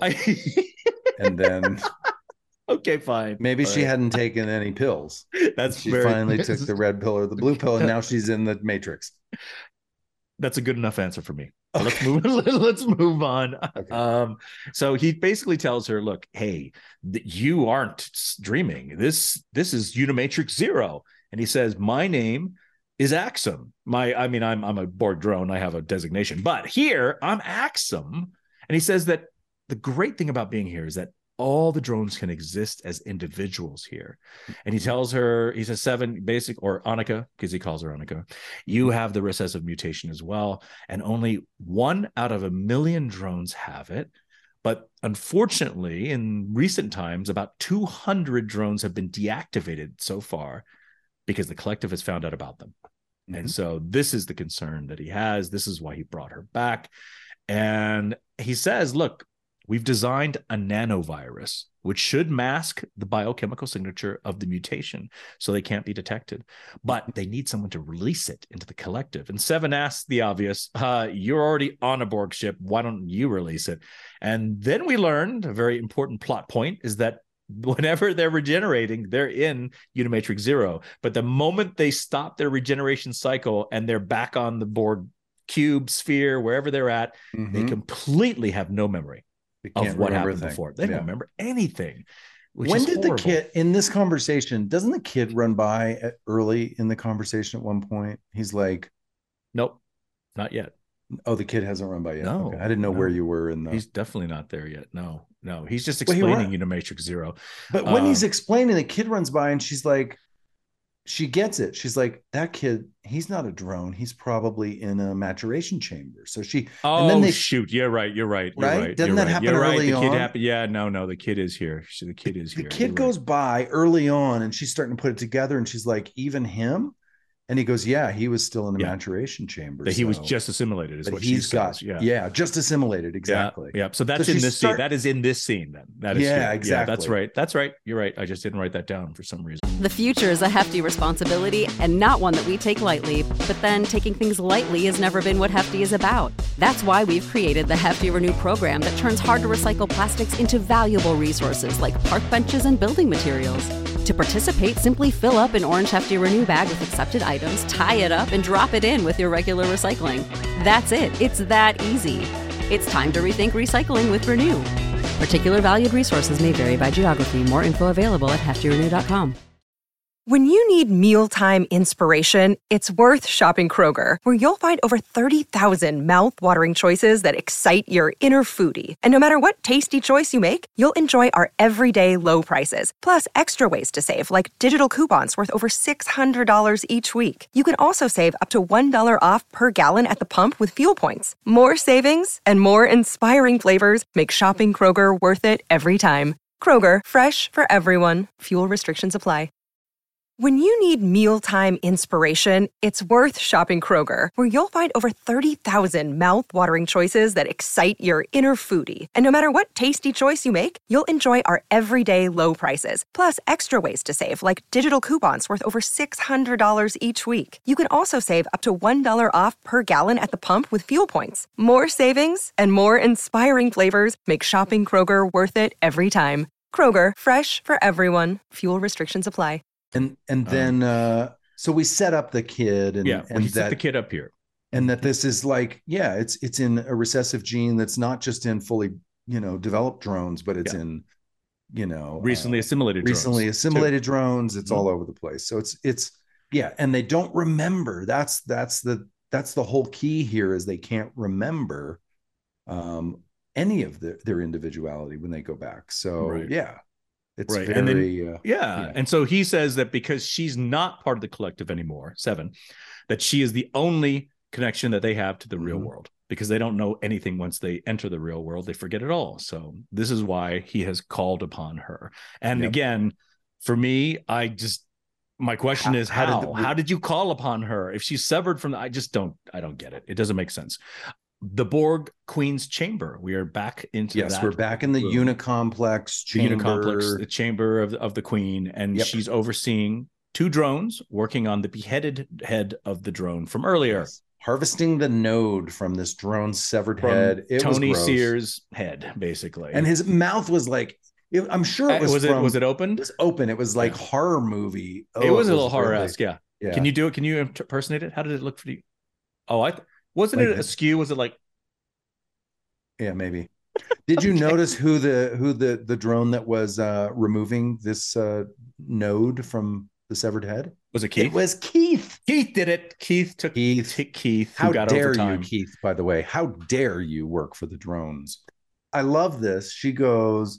And then okay, fine. Maybe she hadn't taken any pills. She finally took the red pill or the blue pill, and now she's in the Matrix. That's a good enough answer for me. Okay. Let's move on. Okay. So he basically tells her, look, hey, you aren't dreaming. This is Unimatrix Zero. And he says, my name is Axum. I'm a Borg drone. I have a designation, but here I'm Axum. And he says that the great thing about being here is that all the drones can exist as individuals here. And he tells her, he says, Seven, or Annika, because he calls her Annika, you have the recessive mutation as well. And only 1 out of 1 million drones have it. But unfortunately, in recent times, about 200 drones have been deactivated so far because the collective has found out about them. Mm-hmm. And so this is the concern that he has. This is why he brought her back. And he says, look, we've designed a nanovirus, which should mask the biochemical signature of the mutation so they can't be detected. But they need someone to release it into the collective. And Seven asks the obvious, you're already on a Borg ship. Why don't you release it? And then we learned a very important plot point is that whenever they're regenerating, they're in Unimatrix Zero. But the moment they stop their regeneration cycle and they're back on the Borg cube, sphere, wherever they're at, they completely have no memory of what happened before. They don't remember anything. When did the kid, in this conversation, doesn't the kid run by early in the conversation at one point? He's like, nope, not yet. Oh, the kid hasn't run by yet. No, okay. I didn't know where you were in the. He's definitely not there yet. No, he's just explaining Unimatrix Zero. But when he's explaining, the kid runs by and she's like, she gets it. She's like, that kid, he's not a drone. He's probably in a maturation chamber. So she. Oh, and then they, shoot! You're right. Right? Doesn't that happen early on? Yeah, no. The kid is here. The kid is here. The kid goes by early on, and she's starting to put it together, and she's like, even him. And he goes, yeah, he was still in the maturation chamber. He was just assimilated, is what he's got. Yeah, just assimilated. Exactly. Yeah. So that's in this scene. That is in this scene then. That is exactly. Yeah, that's right. You're right. I just didn't write that down for some reason. The future is a hefty responsibility and not one that we take lightly. But then taking things lightly has never been what Hefty is about. That's why we've created the Hefty Renew program that turns hard to recycle plastics into valuable resources like park benches and building materials. To participate, simply fill up an orange Hefty Renew bag with accepted items, tie it up, and drop it in with your regular recycling. That's it. It's that easy. It's time to rethink recycling with Renew. Particular valued resources may vary by geography. More info available at heftyrenew.com. When you need mealtime inspiration, it's worth shopping Kroger, where you'll find over 30,000 mouth-watering choices that excite your inner foodie. And no matter what tasty choice you make, you'll enjoy our everyday low prices, plus extra ways to save, like digital coupons worth over $600 each week. You can also save up to $1 off per gallon at the pump with fuel points. More savings and more inspiring flavors make shopping Kroger worth it every time. Kroger, fresh for everyone. Fuel restrictions apply. When you need mealtime inspiration, it's worth shopping Kroger, where you'll find over 30,000 mouth-watering choices that excite your inner foodie. And no matter what tasty choice you make, you'll enjoy our everyday low prices, plus extra ways to save, like digital coupons worth over $600 each week. You can also save up to $1 off per gallon at the pump with fuel points. More savings and more inspiring flavors make shopping Kroger worth it every time. Kroger, fresh for everyone. Fuel restrictions apply. And then so we set up the kid and we set the kid up here. And that this is like, it's in a recessive gene that's not just in fully, developed drones, but it's in, recently assimilated drones. It's all over the place. So it's and they don't remember. That's the whole key here, is they can't remember any of their individuality when they go back. So it's right. very and then, and so he says that because she's not part of the collective anymore, 7, that she is the only connection that they have to the real world, because they don't know anything once they enter the real world. They forget it all. So this is why he has called upon her. And again, for me, my question is how did you call upon her if she's severed from I don't get it. It doesn't make sense. The Borg Queen's chamber. We are back into that. Yes, we're back in the Unicomplex chamber. The chamber of the Queen, and she's overseeing 2 drones working on the beheaded head of the drone from earlier. Yes. Harvesting the node from this drone's severed head. It Tony was Sears' head, basically. And his mouth was like, I'm sure it was was it opened? It was open. It was like horror movie. It was a little horror-esque, yeah. Can you do it? Can you impersonate it? How did it look for you? Oh, wasn't it askew? Was it like? Yeah, maybe. Did you notice who the drone that was removing this node from the severed head? Was it Keith? It was Keith. Keith did it. Keith took Keith. How dare you, Keith? By the way, how dare you work for the drones? I love this. She goes,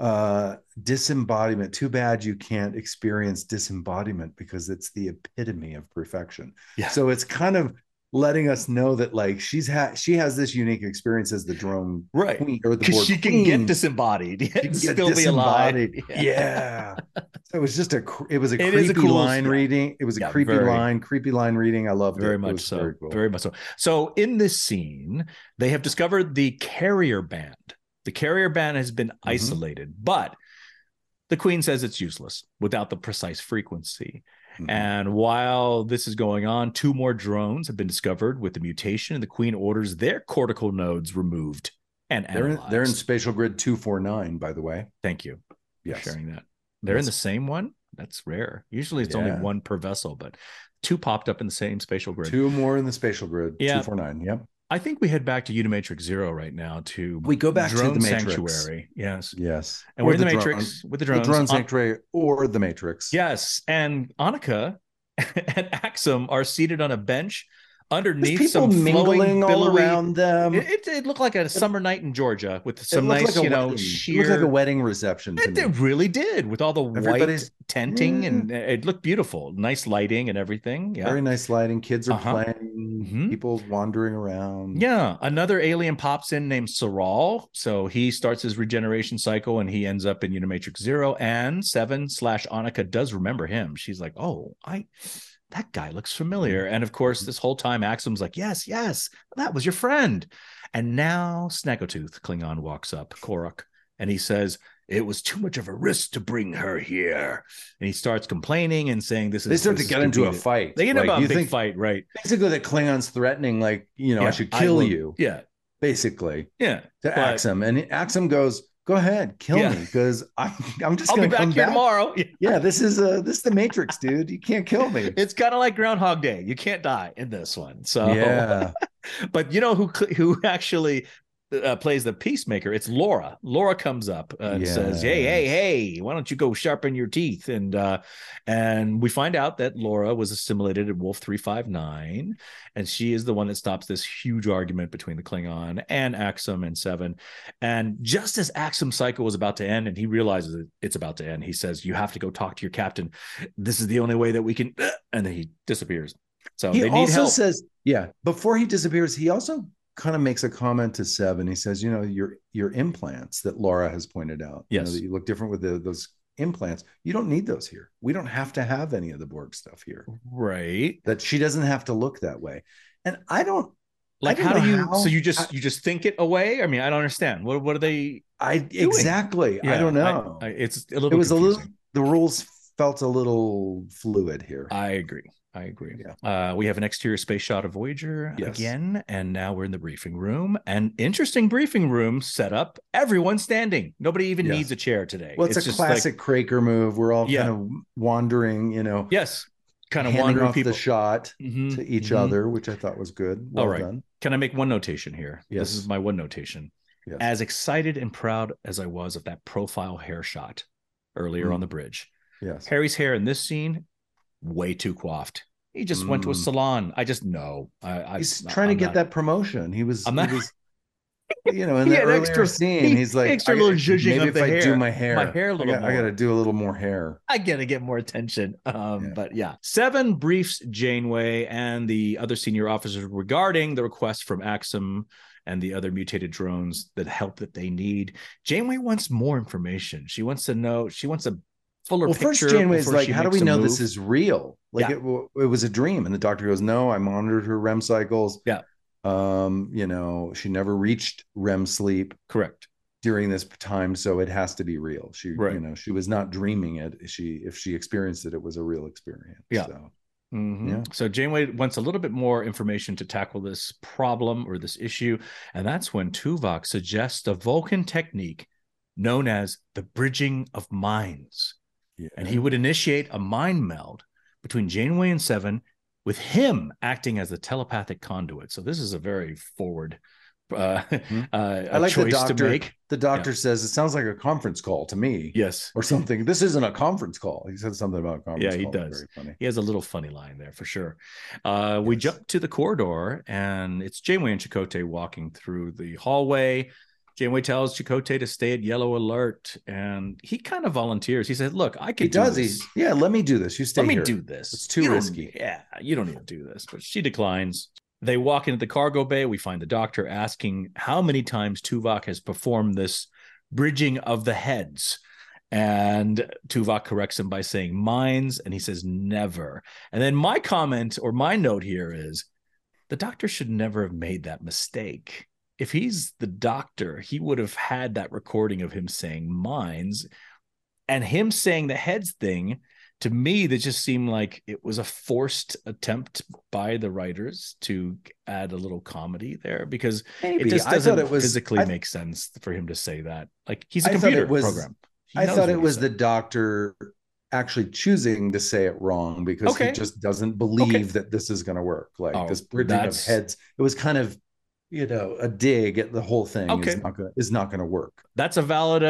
disembodiment. Too bad you can't experience disembodiment, because it's the epitome of perfection. Yeah. So it's kind of letting us know that like she has this unique experience as the drone queen, or the Borg she can get disembodied and still be alive. Yeah. So it was just it was a creepy line reading. It was a creepy line reading. I loved it. Very much so. Very cool. Very much so. So in this scene, they have discovered the carrier band. The carrier band has been isolated, but the Queen says it's useless without the precise frequency. And while this is going on, 2 more drones have been discovered with the mutation, and the Queen orders their cortical nodes removed and analyzed. They're in Spatial Grid 249, by the way. Thank you for sharing that. They're in the same one? That's rare. Usually it's only 1 per vessel, but 2 popped up in the same Spatial Grid. 2 more in the Spatial Grid 249. Yep. I think we head back to Unimatrix 0 right now we go back to the Matrix. Sanctuary. Yes. And we're in the Matrix with the drones. The drone sanctuary or the Matrix. Yes. And Annika and Axum are seated on a bench underneath some flowing all around them. It looked like a summer night in Georgia with some nice, sheer. It looked like a wedding reception. It really did, with all the white tenting, and it looked beautiful. Nice lighting and everything. Yeah, very nice lighting. Kids are playing. People wandering around. Yeah, another alien pops in named Saral. So he starts his regeneration cycle, and he ends up in Unimatrix 0. And 7/Annika does remember him. She's like, "Oh, that guy looks familiar." And of course, this whole time, Axum's like, yes, that was your friend. And now Snaggletooth Klingon walks up, Korok, and he says, it was too much of a risk to bring her here. And he starts complaining and saying they start to get into a fight. They get into a big fight, right? Basically, the Klingons threatening, like, I should kill you. Yeah. Basically. Yeah. To Axum. And Axum goes, go ahead, kill me, because I'm just going to come back tomorrow. Yeah, this is the Matrix, dude. You can't kill me. It's kind of like Groundhog Day. You can't die in this one. So but you know who actually plays the peacemaker, it's Laura. Laura comes up and says, hey, why don't you go sharpen your teeth? And we find out that Laura was assimilated in Wolf 359, and she is the one that stops this huge argument between the Klingon and Axum and Seven. And just as Axum cycle was about to end, and he realizes it's about to end, he says, you have to go talk to your captain. This is the only way that we can, and then he disappears. So he they need also help. says, before he disappears, he also kind of makes a comment to Seven. He says, your implants that Laura has pointed out, yes, that you look different with those implants. You don't need those here. We don't have to have any of the Borg stuff here. Right. That she doesn't have to look that way. And I don't like, how do you, so you just think it away? I mean, I don't understand. What are they? Exactly. Yeah, I don't know. It's a little, the rules felt a little fluid here. I agree. Yeah. We have an exterior space shot of Voyager again, and now we're in the briefing room. An interesting briefing room setup. Everyone's standing. Nobody even needs a chair today. Well, it's a classic Craker move. We're all kind of wandering, Yes. Kind of handing wandering off the shot to each other, which I thought was good. Well done. Can I make one notation here? Yes. This is my one notation. Yes. As excited and proud as I was of that profile hair shot earlier on the bridge. Yes. Harry's hair in this scene, way too coiffed. He just went to a salon. I just know. He's trying to get that promotion. He was, in the earlier extra scene, he's like, extra little zhuzhing maybe of the if hair. I do my hair a little more. I got to do a little more hair. I got to get more attention. But Seven briefs Janeway and the other senior officers regarding the request from Axum and the other mutated drones, that help that they need. Janeway wants more information. She wants to know. She wants a fuller picture. First Janeway's like, how do we know this is real? Like it was a dream. And the doctor goes, no, I monitored her REM cycles. Yeah. She never reached REM sleep. Correct. During this time. So it has to be real. She, she was not dreaming it. If she experienced it, it was a real experience. Yeah. So. So Janeway wants a little bit more information to tackle this problem or this issue. And that's when Tuvok suggests a Vulcan technique known as the bridging of minds. Yeah. And he would initiate a mind meld between Janeway and Seven, with him acting as the telepathic conduit. So this is a very forward I like choice the doctor, to make. The doctor says it sounds like a conference call to me. Yes. Or something. This isn't a conference call. He said something about a conference call. Yeah, he does. Very funny. He has a little funny line there for sure. We jump to the corridor, and it's Janeway and Chakotay walking through the hallway. Janeway tells Chakotay to stay at yellow alert, and he kind of volunteers. He said, look, I can do this. Let me do this. You stay here. Let me do this. It's too risky. You don't need to do this. But she declines. They walk into the cargo bay. We find the doctor asking how many times Tuvok has performed this bridging of the heads. And Tuvok corrects him by saying minds, and he says never. And then my comment or my note here is the doctor should never have made that mistake. If he's the doctor, he would have had that recording of him saying minds, and him saying the heads thing. To me, that just seemed like it was a forced attempt by the writers to add a little comedy there, because it just doesn't physically make sense for him to say that. Like, he's a computer program. I thought it was the doctor actually choosing to say it wrong because he just doesn't believe that this is going to work. Like this bridging of heads. It was kind of, a dig at the whole thing is not going to work. That's a valid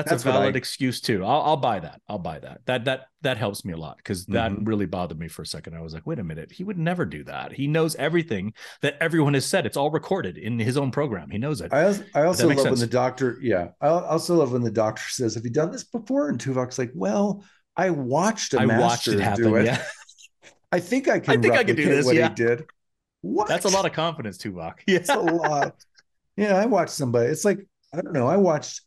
excuse too. I'll buy that. I'll buy that. That helps me a lot, because that really bothered me for a second. I was like, wait a minute, he would never do that. He knows everything that everyone has said. It's all recorded in his own program. He knows it. I also love when the doctor. I also love when the doctor says, "Have you done this before?" And Tuvok's like, "Well, I watched a master it happen, do it. Yeah. I think I can do this. What he did." What? That's a lot of confidence, Tuvok. Yeah. It's a lot. Yeah, I watched somebody. It's like, I don't know. I watched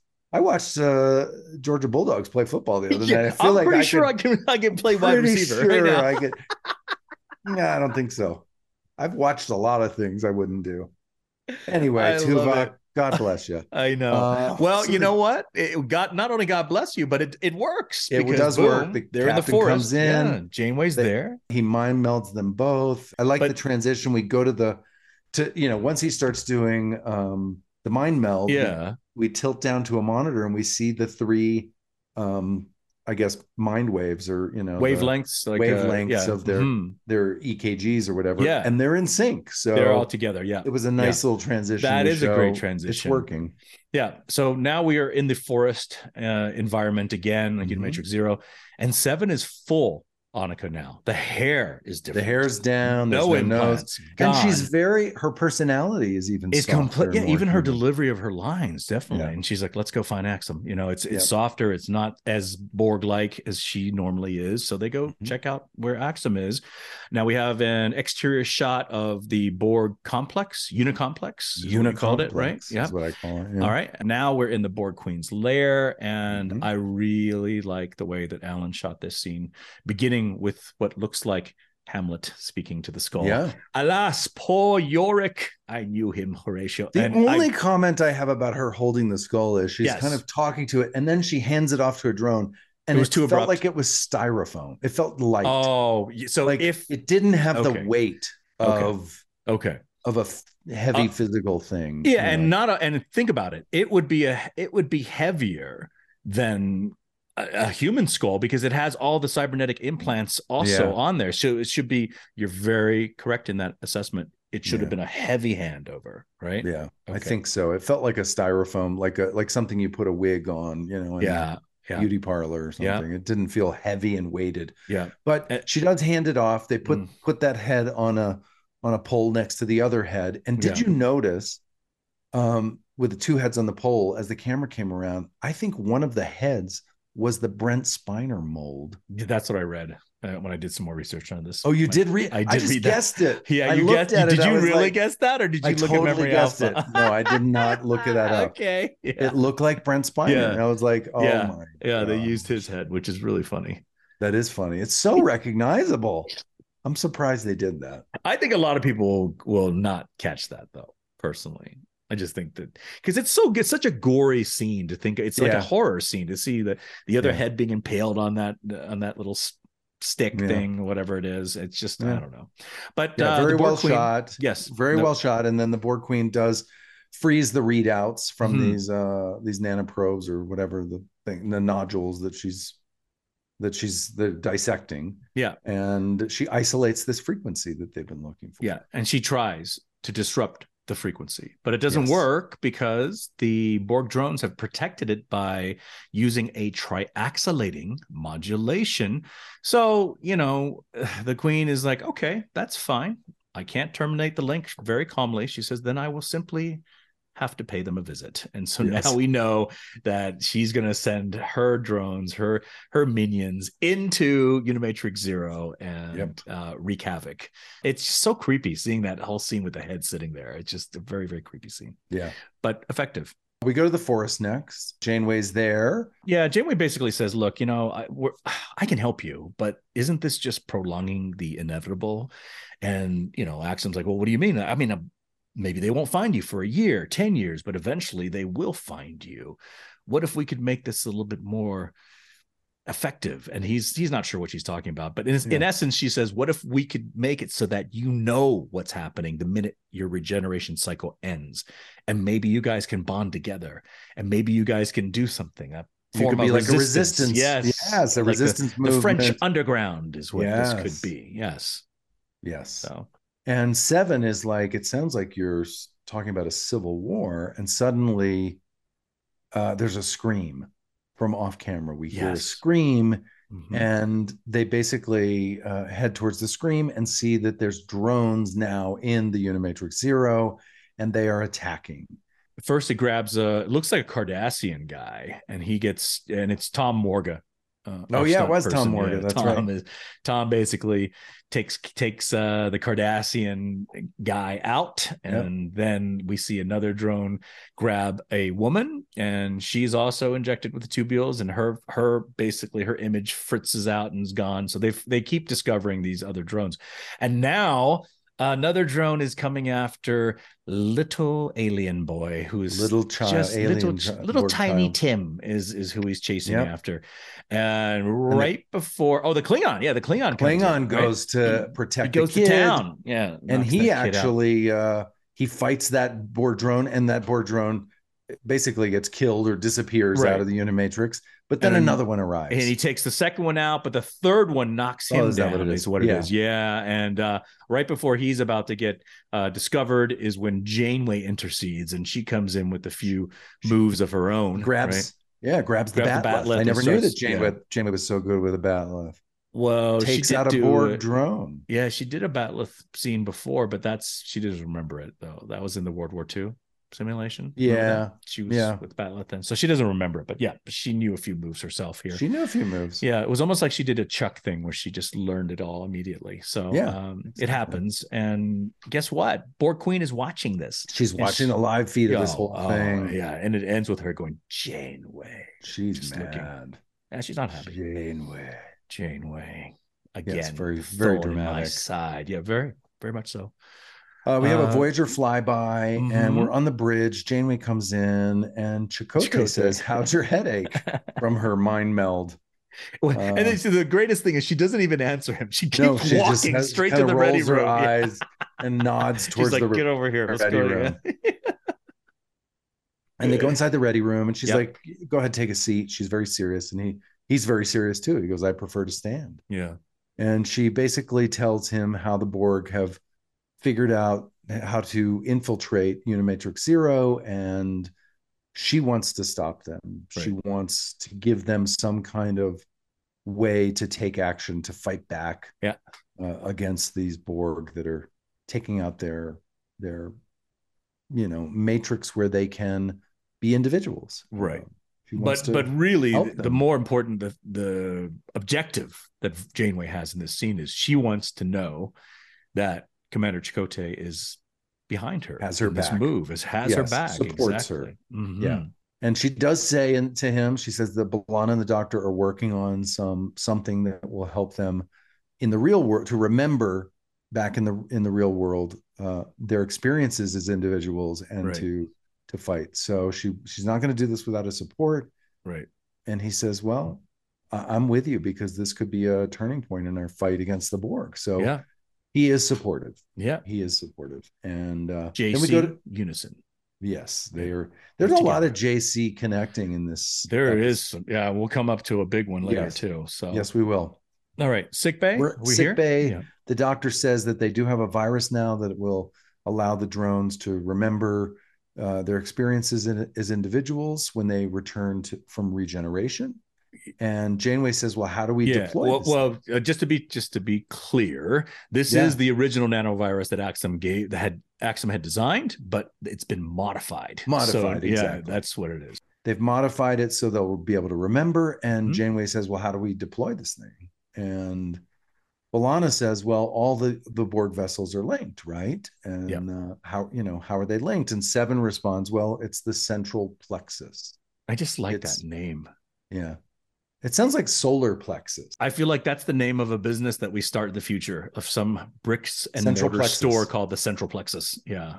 Georgia Bulldogs play football the other night. I feel like I can play wide receiver. Sure right now. I get. I don't think so. I've watched a lot of things I wouldn't do. Anyway, Tuvok, God bless you. I know. Well, you know what? Not only God bless you, but it works. It does work. They're in the forest. Comes in. Janeway's there. He mind melds them both. I like the transition. We go to once he starts doing the mind meld. Yeah. We tilt down to a monitor and we see the three I guess, mind waves or, wavelengths, of their EKGs or whatever. Yeah. And they're in sync. So they're all together. Yeah. It was a nice little transition. That is a great transition. It's working. Yeah. So now we are in the forest environment again, like in Matrix Zero, and 7 is full Annika now. The hair is different. The hair's down. No implants. And she's her personality is even softer. Yeah, even her delivery of her lines, definitely. Yeah. And she's like, let's go find Axum. It's softer. It's not as Borg-like as she normally is. So they go check out where Axum is. Now we have an exterior shot of the Borg complex, Unicomplex. You called it, right? Yeah. That's what I call it. Yeah. All right. Now we're in the Borg Queen's lair. And I really like the way that Alan shot this scene, beginning with what looks like Hamlet speaking to the skull. Yeah. Alas, poor Yorick. I knew him, Horatio. The only comment I have about her holding the skull is she's kind of talking to it, and then she hands it off to a drone. And it felt abrupt. Like it was styrofoam. It felt light. Oh, so like if it didn't have the weight of a heavy physical thing. Yeah, and think about it. It would be heavier than a human skull because it has all the cybernetic implants also on there. So it should be, you're very correct in that assessment. It should have been a heavy handover, right? Yeah, okay. I think so. It felt like a styrofoam, like something you put a wig on, in a beauty parlor or something. It didn't feel heavy and weighted. Yeah. But she does hand it off. They put that head on a pole next to the other head. And did you notice with the two heads on the pole, as the camera came around, I think one of the heads was the Brent Spiner mold. That's what I read when I did some more research on this. Oh, you did read? I just guessed it. Yeah, you guessed it. Did you really guess that, or did you look at Memory Alpha? It. No, I did not look at that up. Okay. Yeah. It looked like Brent Spiner. Yeah. And I was like, oh my God. Yeah, they used his head, which is really funny. That is funny. It's so recognizable. I'm surprised they did that. I think a lot of people will not catch that, though, personally. I just think that because it's such a gory scene to think it's like a horror scene to see the other head being impaled on that little stick thing, whatever it is. It's just I don't know, but very well shot. Yes, very well shot. And then the Borg Queen does freeze the readouts from these nanoprobes or whatever the nodules that she's dissecting. Yeah, and she isolates this frequency that they've been looking for. Yeah, and she tries to disrupt the frequency, but it doesn't work because the Borg drones have protected it by using a triaxylating modulation. So, the Queen is like, okay, that's fine. I can't terminate the link. Very calmly, she says, then I will simply have to pay them a visit. And so now we know that she's going to send her drones, her minions into Unimatrix Zero and wreak havoc. It's just so creepy seeing that whole scene with the head sitting there. It's just a very, very creepy scene. Yeah. But effective. We go to the forest next. Janeway's there. Yeah, Janeway basically says, look, I can help you, but isn't this just prolonging the inevitable? And, Axum's like, well, what do you mean? I mean, maybe they won't find you for a year, 10 years, but eventually they will find you. What if we could make this a little bit more effective? And he's not sure what she's talking about. But in essence, she says, what if we could make it so that you know what's happening the minute your regeneration cycle ends? And maybe you guys can bond together. And maybe you guys can do something. You could be like a resistance. Yes, a resistance movement. The French underground is what this could be. Yes. So. And 7 is like, it sounds like you're talking about a civil war, and suddenly there's a scream from off camera. We hear a scream, and they basically head towards the scream and see that there's drones now in the Unimatrix Zero, and they are attacking. First, it grabs it looks like a Cardassian guy, and it's Tom Morga. It was Tom Morgan. That's right. Tom basically takes the Cardassian guy out, and then we see another drone grab a woman, and she's also injected with the tubules, and her basically her image fritzes out and is gone. So they keep discovering these other drones, and now another drone is coming after little alien boy, who is little tiny Tim is who he's chasing after. And before the Klingon, the Klingon goes to protect. He goes to town, and he actually he fights that Borg drone, and that Borg drone basically gets killed or disappears out of the Unimatrix, but then another one arrives. And he takes the second one out, but the third one knocks him is down. That what it is? Is what it is. Yeah. And right before he's about to get discovered is when Janeway intercedes, and she comes in with a few moves of her own. Grabs the bat'leth. I never knew that Janeway was so good with a bat'leth. Well, takes out a Borg drone. Yeah, she did a bat'leth scene before, but she doesn't remember it though. That was in the World War II simulation. Yeah, she was with bat'leth then, so she doesn't remember it. But yeah, she knew a few moves herself here. She knew a few moves. Yeah, it was almost like she did a Chuck thing where she just learned it all immediately. So exactly. It happens, and guess what? Borg Queen is watching this. She's watching the live feed of this whole thing. Yeah, and it ends with her going, Janeway. She's mad. Yeah, she's not happy. Janeway again. Yes, very dramatic. My side. Yeah, very, very much so. We have a Voyager flyby, and we're on the bridge. Janeway comes in, and Chakotay says, "How's your headache?" from her mind meld. And then the greatest thing is she doesn't even answer him. She keeps walking straight to the ready room. Her eyes and nods towards she's like, "Get over here. Let's go room." And they go inside the ready room, and she's like, "Go ahead, take a seat." She's very serious, and he's very serious too. He goes, "I prefer to stand." Yeah. And she basically tells him how the Borg have figured out how to infiltrate Unimatrix Zero, and she wants to stop them. Right. She wants to give them some kind of way to take action, to fight back against these Borg that are taking out their matrix where they can be individuals. Right. But really, the more important, the objective that Janeway has in this scene is she wants to know that Commander Chakotay is behind her, has her back. This move has her back, supports her. Yeah, and she does say to him, she says that B'Elanna and the Doctor are working on something that will help them in the real world to remember back in the real world their experiences as individuals and to fight. So she's not going to do this without a support. Right. And he says, well, I'm with you because this could be a turning point in our fight against the Borg. So he is supportive. Yeah. He is supportive. And JC, then we go to Unison. Yes, there's a lot of JC connecting in this. There is. Yeah, we'll come up to a big one later too. So yes, we will. All right. Sick bay. Sick bay. Yeah. The Doctor says that they do have a virus now that will allow the drones to remember their experiences as individuals when they return from regeneration. And Janeway says, well, how do we deploy this? Well, just to be clear, this is the original nanovirus that Axum had designed, but it's been modified. Exactly. Yeah, that's what it is. They've modified it so they'll be able to remember. And Janeway says, well, how do we deploy this thing? And B'Elanna says, well, all the Borg vessels are linked, right? And how are they linked? And Seven responds, well, it's the central plexus. I just like that name. Yeah. It sounds like solar plexus. I feel like that's the name of a business that we start in the future of some bricks and mortar store called the Central Plexus. Yeah.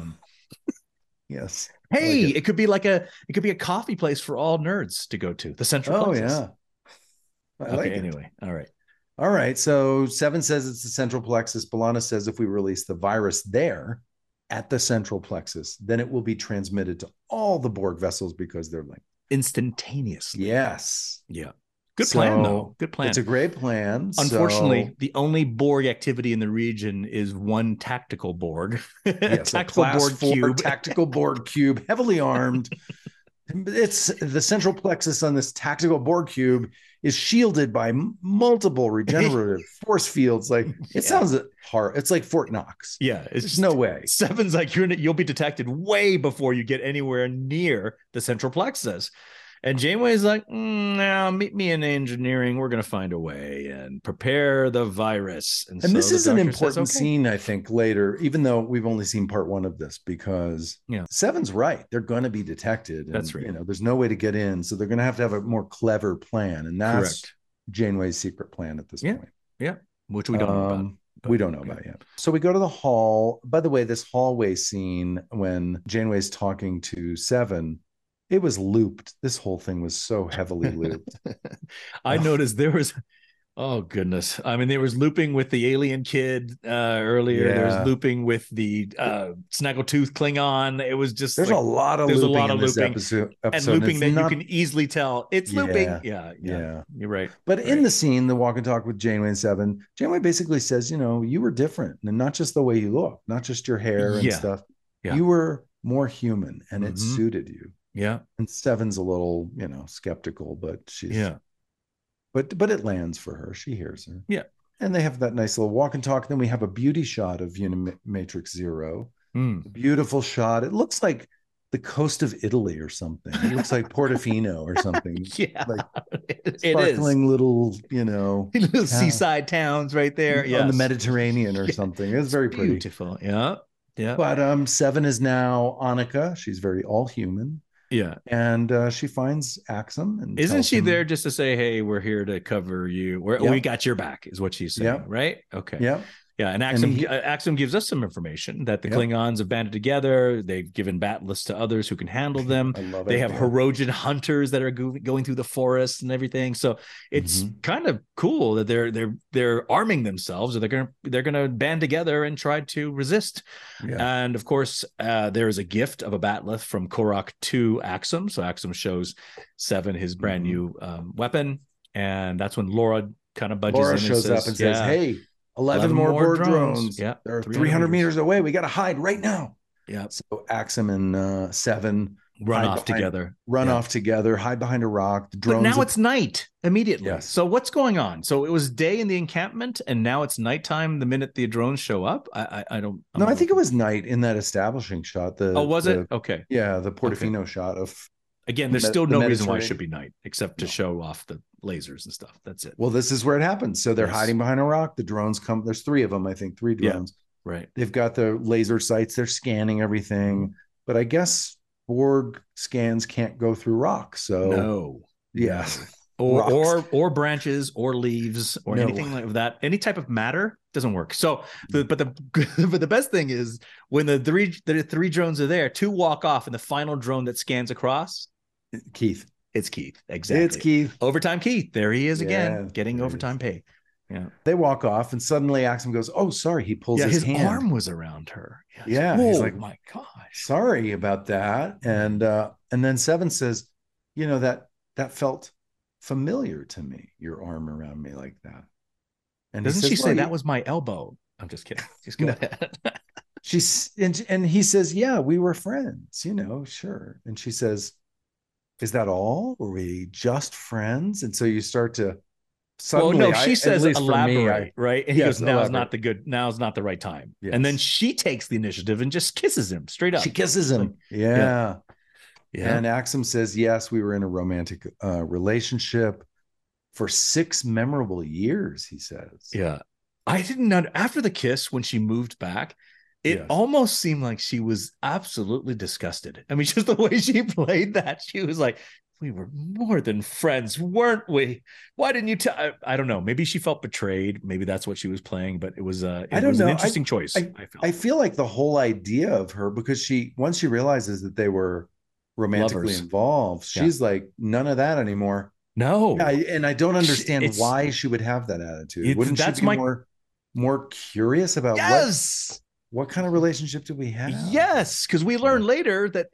Yes. Hey, it could be a coffee place for all nerds to go to. The Central Plexus. Oh yeah. Anyway. All right. So Seven says it's the central plexus. B'Elanna says if we release the virus there at the central plexus, then it will be transmitted to all the Borg vessels because they're linked instantaneously. Yes. Yeah. Good plan, though. Good plan. It's a great plan. Unfortunately, the only Borg activity in the region is one tactical Borg. Yes, tactical Borg cube. Tactical Borg cube, heavily armed. It's the central plexus on this tactical Borg cube is shielded by multiple regenerative force fields. Like it sounds hard. It's like Fort Knox. Yeah, there's no way. Seven's like you'll be detected way before you get anywhere near the central plexus. And Janeway's like, now meet me in engineering. We're going to find a way and prepare the virus. And so this is an important scene, I think, later, even though we've only seen part one of this, because Seven's right. They're going to be detected. And, that's right. There's no way to get in. So they're going to have a more clever plan. And that's Janeway's secret plan at this point. Yeah. Which we don't know about. We don't know about yet. So we go to the hall. By the way, this hallway scene when Janeway's talking to Seven, it was looped. This whole thing was so heavily looped. I noticed there was Oh goodness. I mean, there was looping with the alien kid earlier. Yeah. There was looping with the Snaggletooth Klingon. It was just There's a lot of there's looping a lot in of this looping episode, and looping it's that not, you can easily tell it's looping. Yeah. You're right. But in the scene, the walk and talk with Janeway and Seven, Janeway basically says, you know, you were different, and not just the way you look, not just your hair and stuff. Yeah. You were more human, and it suited you. Yeah. And Seven's a little, you know, skeptical, but she's but it lands for her. She hears her. Yeah. And they have that nice little walk and talk. Then we have a beauty shot of Unimatrix Zero. Beautiful shot. It looks like the coast of Italy or something. It looks like Portofino or something. Like sparkling little, you know, little seaside towns right there. On the Mediterranean or something. It's very pretty. Beautiful. Yeah. Yeah. But Seven is now Annika. She's very all human. Yeah. And she finds Axum. And isn't she there just to say, hey, we're here to cover you? We got your back, is what she's saying, right? Okay. Yeah. Yeah, and Axum gives us some information that the Klingons have banded together. They've given bat'leths to others who can handle them. I love it. They have Hirogen hunters that are going through the forest and everything. So it's kind of cool that they're arming themselves, or they're gonna band together and try to resist. Yeah. And of course, there is a gift of a bat'leth from Korok to Axum. So Axum shows Seven his brand new weapon, and that's when Laura kind of budges in and shows up and says, "Hey, 11 more Borg drones. Yeah, they're 300 meters away. We got to hide right now." Yeah. So Axum and Seven run off together, hide behind a rock. The drones. But now it's night immediately. Yes. So what's going on? So it was day in the encampment, and now it's nighttime the minute the drones show up. I don't. I think it was night in that establishing shot. Was it? Okay. Yeah, the Portofino shot of. Again, there's still no reason why it should be night except to show off the lasers and stuff. That's it. Well, this is where it happens. So they're hiding behind a rock. The drones come. There's 3 of them, I think, 3 drones. Yeah, right. They've got the laser sights. They're scanning everything. But I guess Borg scans can't go through rock. So no. Yeah. Or branches or leaves or anything like that. Any type of matter doesn't work. So but the best thing is when the three drones are there, 2 walk off, and the final drone that scans across, Keith. It's Keith. Exactly. It's Keith. Overtime Keith. There he is again, getting overtime pay. Yeah. They walk off, and suddenly Axum goes, "Oh, sorry." He pulls his hand. arm was around her. Yes. Yeah. Oh, he's like, my gosh. Sorry about that. And then Seven says, "You know, that felt familiar to me, your arm around me like that." And doesn't she say that was my elbow? I'm just kidding. Just go ahead. And he says, "Yeah, we were friends, you know, sure." And she says, "Is that all? Were we just friends?" And so you start to suddenly. She says elaborate, right? And he goes, "Now's not the right time." Yes. And then she takes the initiative and just kisses him straight up. She kisses him. Yeah. And Axum says, "Yes, we were in a romantic relationship for 6 memorable years," he says. Yeah. I didn't know. After the kiss, when she moved back, it almost seemed like she was absolutely disgusted. I mean, just the way she played that, she was like, "We were more than friends, weren't we? Why didn't you tell?" I don't know. Maybe she felt betrayed. Maybe that's what she was playing, but it was an interesting choice. I feel like the whole idea of her, because once she realizes that they were romantically involved, she's like, none of that anymore. No. And I don't understand why she would have that attitude. Wouldn't she be more curious about what kind of relationship do we have? Yes, because we learned later that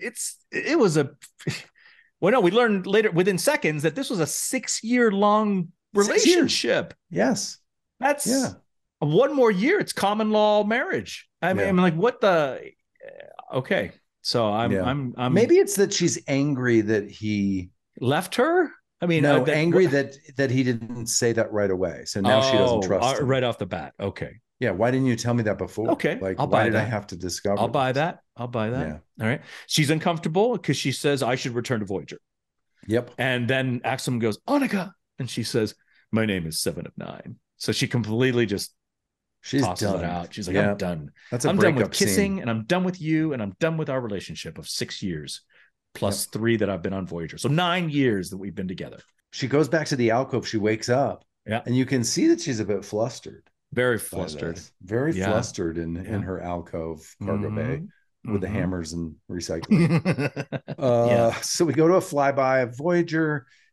we learned later within seconds that this was a 6-year-long relationship. Yes. That's one more year. It's common law marriage. I mean, I'm like, what the, okay. So I'm maybe it's that she's angry that he left her. I mean, angry that he didn't say that right away. So now she doesn't trust him. Right off the bat. Okay. Yeah. Why didn't you tell me that before? Okay. Like, why did I have to discover? I'll buy that. Yeah. All right. She's uncomfortable because she says, "I should return to Voyager." Yep. And then Axum goes, "Annika," and she says, "My name is 7 of 9." So she completely just tosses it out. She's like, "I'm done. I'm done with kissing, and I'm done with you, and I'm done with our relationship of 6 years plus 3 that I've been on Voyager. So 9 years that we've been together." She goes back to the alcove. She wakes up. Yeah. And you can see that she's a bit flustered. Very flustered. Very flustered in her alcove cargo bay with the hammers and recycling. So we go to a flyby of Voyager.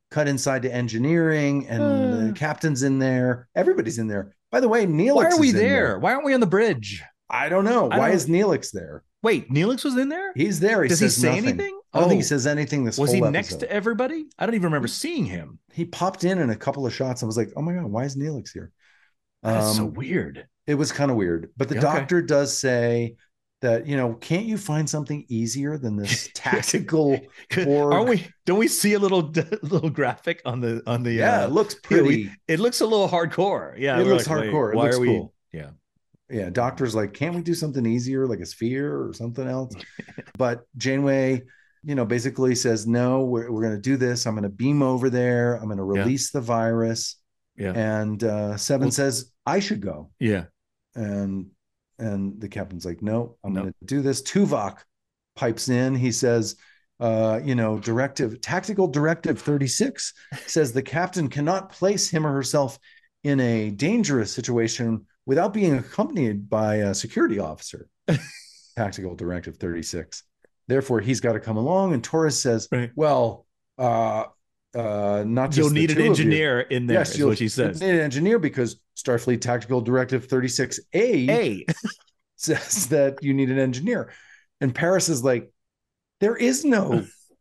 cut inside to engineering, and the captain's in there. Everybody's in there. By the way, Neelix Why are we is in there? Why aren't we on the bridge? I don't know. Why is Neelix there? Wait, Neelix was in there? He's there. Does he say anything? I don't think he says anything this whole Was he episode. next to everybody? I don't even remember seeing him. He popped in a couple of shots and was like, oh my God, why is Neelix here? That's so weird. It was kind of weird. But the doctor does say that, can't you find something easier than this tactical Borg? Don't we see a little graphic on the it looks pretty. It looks a little hardcore. Yeah. It looks hardcore. It looks cool. Yeah. Yeah. Doctor's like, can't we do something easier, like a sphere or something else? But Janeway, basically says, no, we're going to do this. I'm going to beam over there. I'm going to release the virus. Yeah. And Seven says, I should go. Yeah. And the captain's like, no, I'm going to do this. Tuvok pipes in. He says, tactical directive 36 says the captain cannot place him or herself in a dangerous situation without being accompanied by a security officer. Tactical directive 36. Therefore, he's got to come along. And Torres says, well, not just you'll need an engineer in there. Yes, is what she says. You'll need an engineer because Starfleet Tactical Directive 36A says that you need an engineer. And Paris is like, there is no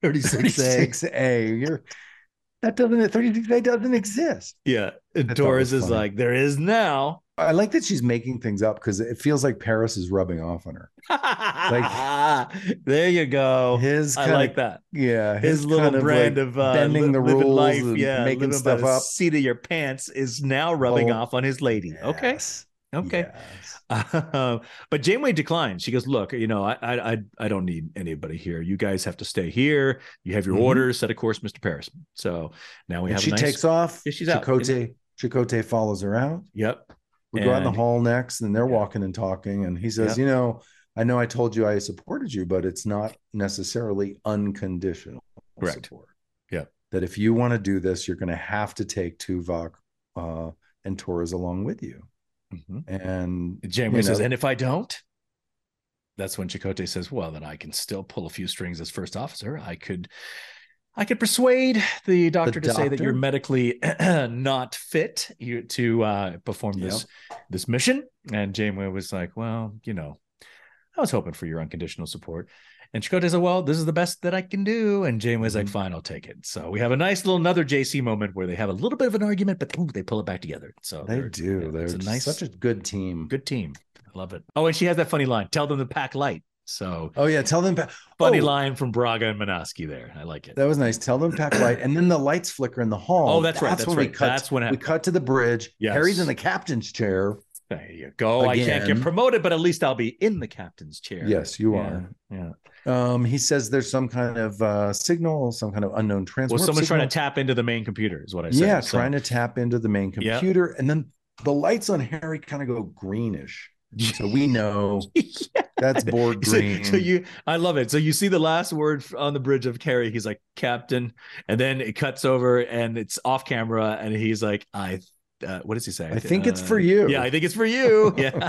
36A. That doesn't 36A doesn't exist. Yeah. And Torres is like, there is now. I like that she's making things up because it feels like Paris is rubbing off on her. There you go. I like that. Yeah, his little brand of bending the rules, life, making stuff up. Seat of your pants is now rubbing off on his lady. Yes. Okay. Yes. But Janeway declines. She goes, "Look, I don't need anybody here. You guys have to stay here. You have your orders. Set a course, Mr. Paris." So now we have. She takes off. Yeah, she's out. Chakotay follows her out. Yep. We go out in the hall next, and they're walking and talking. And he says, I know I told you I supported you, but it's not necessarily unconditional support. Yeah. That if you want to do this, you're going to have to take Tuvok and Torres along with you. Mm-hmm. And Janeway says, and if I don't? That's when Chakotay says, well, then I can still pull a few strings as first officer. I could persuade the doctor to say that you're medically not fit to perform this mission. And Janeway was like, well, I was hoping for your unconditional support. And Chakotay said, well, this is the best that I can do. And Janeway's like, fine, I'll take it. So we have a nice little another JC moment where they have a little bit of an argument, but they pull it back together. So they do. They're such a good team. Good team. I love it. Oh, and she has that funny line. Tell them to pack light. So tell them funny line from Braga and Manaski there. I like it. That was nice. Tell them pack light, and then the lights flicker in the hall. Oh, that's right. That's when we cut to the bridge. Yes. Harry's in the captain's chair. There you go. Again. I can't get promoted, but at least I'll be in the captain's chair. Yes, you are. Yeah. He says there's some kind of signal, some kind of unknown transfer. Well, someone's trying to tap into the main computer, is what I said. Yeah, trying to tap into the main computer, and then the lights on Harry kind of go greenish. So we know that's Borg green. I love it. So you see the last word on the bridge of Carrie. He's like, Captain. And then it cuts over and it's off camera. And he's like, what does he say? I think it's for you. Yeah, I think it's for you. Yeah.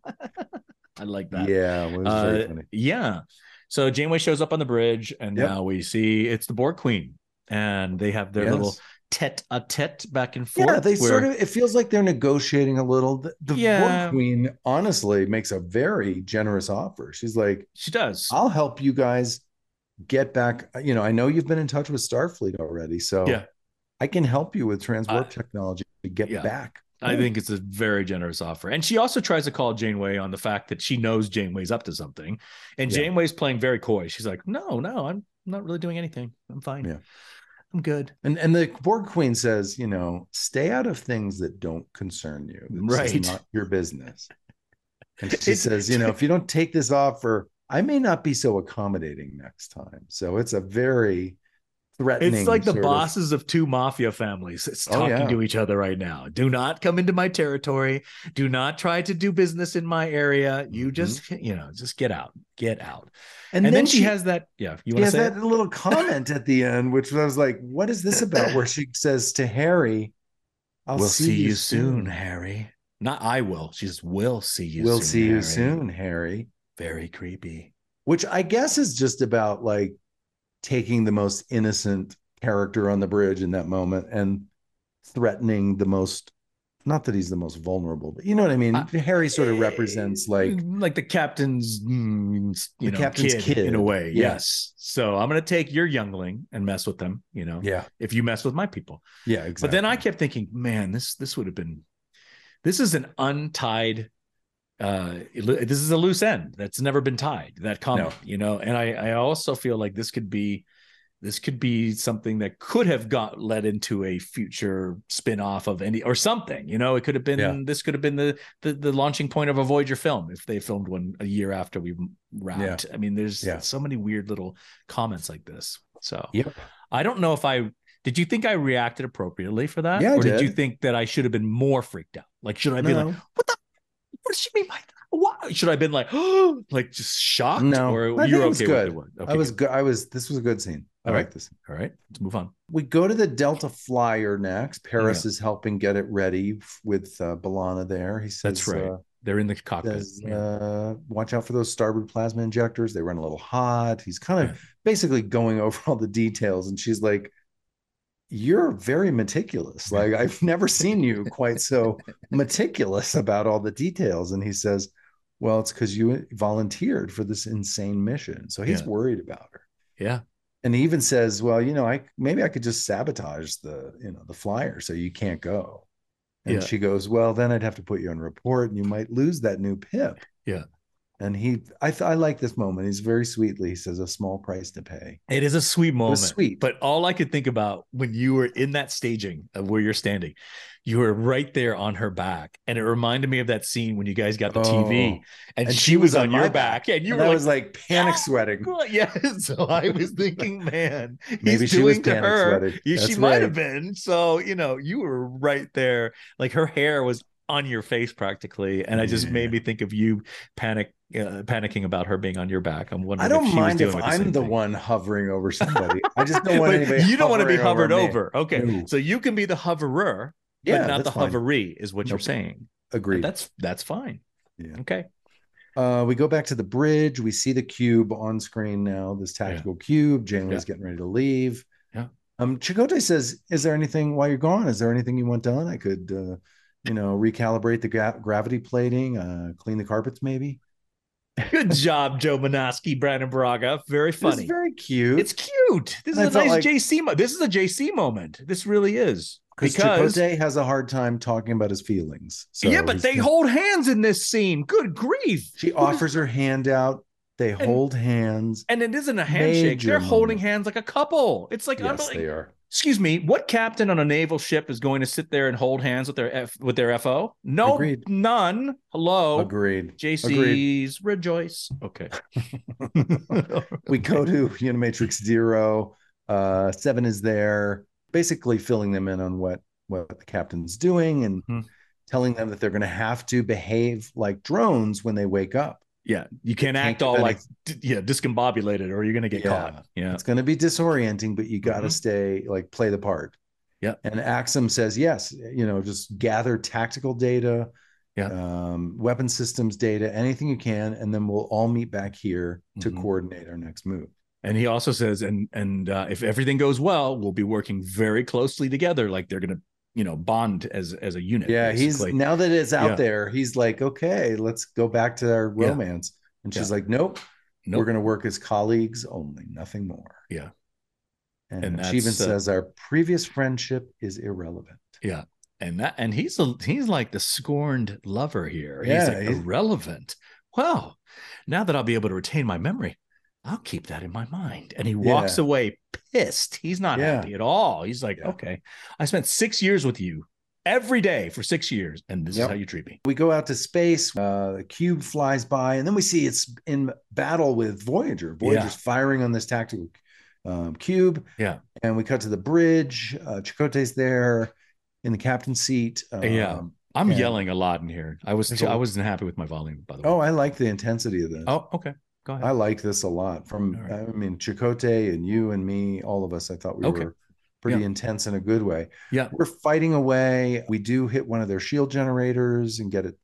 I like that. Yeah. It was very funny. Yeah. So Janeway shows up on the bridge and now we see it's the Borg Queen. And they have their little tete-a-tete back and forth. Yeah, it feels like they're negotiating a little. The Borg Queen honestly makes a very generous offer. She's like, she does. I'll help you guys get back. I know you've been in touch with Starfleet already, so I can help you with transwarp technology to get back. I think it's a very generous offer. And she also tries to call Janeway on the fact that she knows Janeway's up to something. And Janeway's playing very coy. She's like, no, I'm not really doing anything. I'm fine. Yeah. I'm good. And the Borg Queen says, stay out of things that don't concern you. This is not your business. And she says, if you don't take this offer, I may not be so accommodating next time. So it's a very threatening. It's like the bosses of two mafia families. It's talking to each other right now. Do not come into my territory. Do not try to do business in my area. You just get out. Get out. And then she has that. Yeah, you want to say that little comment at the end, which I was like, "What is this about?" Where she says to Harry, "We'll see you soon, Harry." Not I will. She says, "We'll see you. We'll see you soon, Harry." Very creepy. Which I guess is just about like taking the most innocent character on the bridge in that moment and threatening the most. Not that he's the most vulnerable, but you know what I mean? Harry sort of represents like the captain's, captain's kid in a way. Yeah. Yes. So I'm going to take your youngling and mess with them, Yeah. if you mess with my people. Yeah, exactly. But then I kept thinking, man, this would have been, this is an untied, this is a loose end that's never been tied, that comment, and I also feel like this could be something that could have led into a future spin-off of or something, it could have been, this could have been the launching point of a Voyager film if they filmed one a year after we wrapped. I mean, there's so many weird little comments like this. So I don't know if did you think I reacted appropriately for that? Yeah, or did you think that I should have been more freaked out? Like, should I be like, what does she mean by that? What should I have been like, like just shocked? No, or you're okay good. with it? Okay, I was good. This was a good scene. I like this. All right, let's move on. We go to the Delta Flyer next. Paris is helping get it ready with B'Elanna there. He says, that's right. They're in the cockpit. Watch out for those starboard plasma injectors. They run a little hot. He's kind of basically going over all the details. And she's like, you're very meticulous. Like, I've never seen you quite so meticulous about all the details. And he says, well, it's because you volunteered for this insane mission. So he's worried about her. Yeah. And he even says, well, maybe I could just sabotage the flyer so you can't go. And she goes, well, then I'd have to put you on report and you might lose that new PIP. Yeah. And I like this moment. He's very sweetly, he says, a small price to pay. It is a sweet moment. Sweet. But all I could think about when you were in that staging of where you're standing, you were right there on her back. And it reminded me of that scene when you guys got the TV and she was on your back. And you were was like panic sweating. Yeah. So I was thinking, man, maybe she was panic sweating. She might have been. So, you were right there. Like her hair was on your face practically. And I just made me think of you panicking about her being on your back. I'm wondering. I don't mind if I'm the one hovering over somebody. I just don't want anybody. You don't want to be hovered over. Me. Okay. No. So you can be the hoverer, but not the hoveree is what you're saying. Agreed. That's fine. Yeah. Okay. We go back to the bridge. We see the cube on screen now, this tactical cube. Janeway's getting ready to leave. Yeah. Chakotay says, is there anything while you're gone? Is there anything you want done? I could, recalibrate the gravity plating, clean the carpets maybe. Good job, Joe Manaski, Brandon Braga. Very funny. It's very cute. It's cute. This is a nice JC. This is a JC moment. This really is. Because Chakotay has a hard time talking about his feelings. So but they hold hands in this scene. Good grief. She offers her hand out. They hold hands. And it isn't a handshake. They're holding hands like a couple. It's like, yes, they are. Excuse me, what captain on a naval ship is going to sit there and hold hands with their FO? No, Agreed. None. Hello. Agreed. JC's rejoice. Okay. We go to Unimatrix 0. 7 is there, basically filling them in on what the captain's doing and telling them that they're going to have to behave like drones when they wake up. Yeah, you can't act all like discombobulated or you're going to get caught. Yeah, it's going to be disorienting, but you got to stay play the part. Yeah, and Axum says yes. Just gather tactical data, weapon systems data, anything you can, and then we'll all meet back here to coordinate our next move. And he also says, and if everything goes well, we'll be working very closely together. Like they're going to bond as a unit. Yeah, basically. He's now that it's out there, he's like, okay, let's go back to our romance. And she's like, nope, we're going to work as colleagues only, nothing more. Yeah. And she even says our previous friendship is irrelevant. Yeah. And he's like the scorned lover here. He's like irrelevant. Well, now that I'll be able to retain my memory, I'll keep that in my mind. And he walks away pissed. He's not happy at all. He's like, okay, I spent 6 years with you every day for 6 years, and this is how you treat me. We go out to space. The cube flies by, and then we see it's in battle with Voyager. Voyager's firing on this tactical cube. Yeah. And we cut to the bridge. Chakotay's there in the captain's seat. I'm yelling a lot in here. I wasn't happy with my volume, by the way. Oh, I like the intensity of this. Oh, okay. Go ahead. I like this a lot. Chakotay and you and me, all of us, I thought we were pretty intense in a good way. Yeah. We're fighting away. We do hit one of their shield generators and get it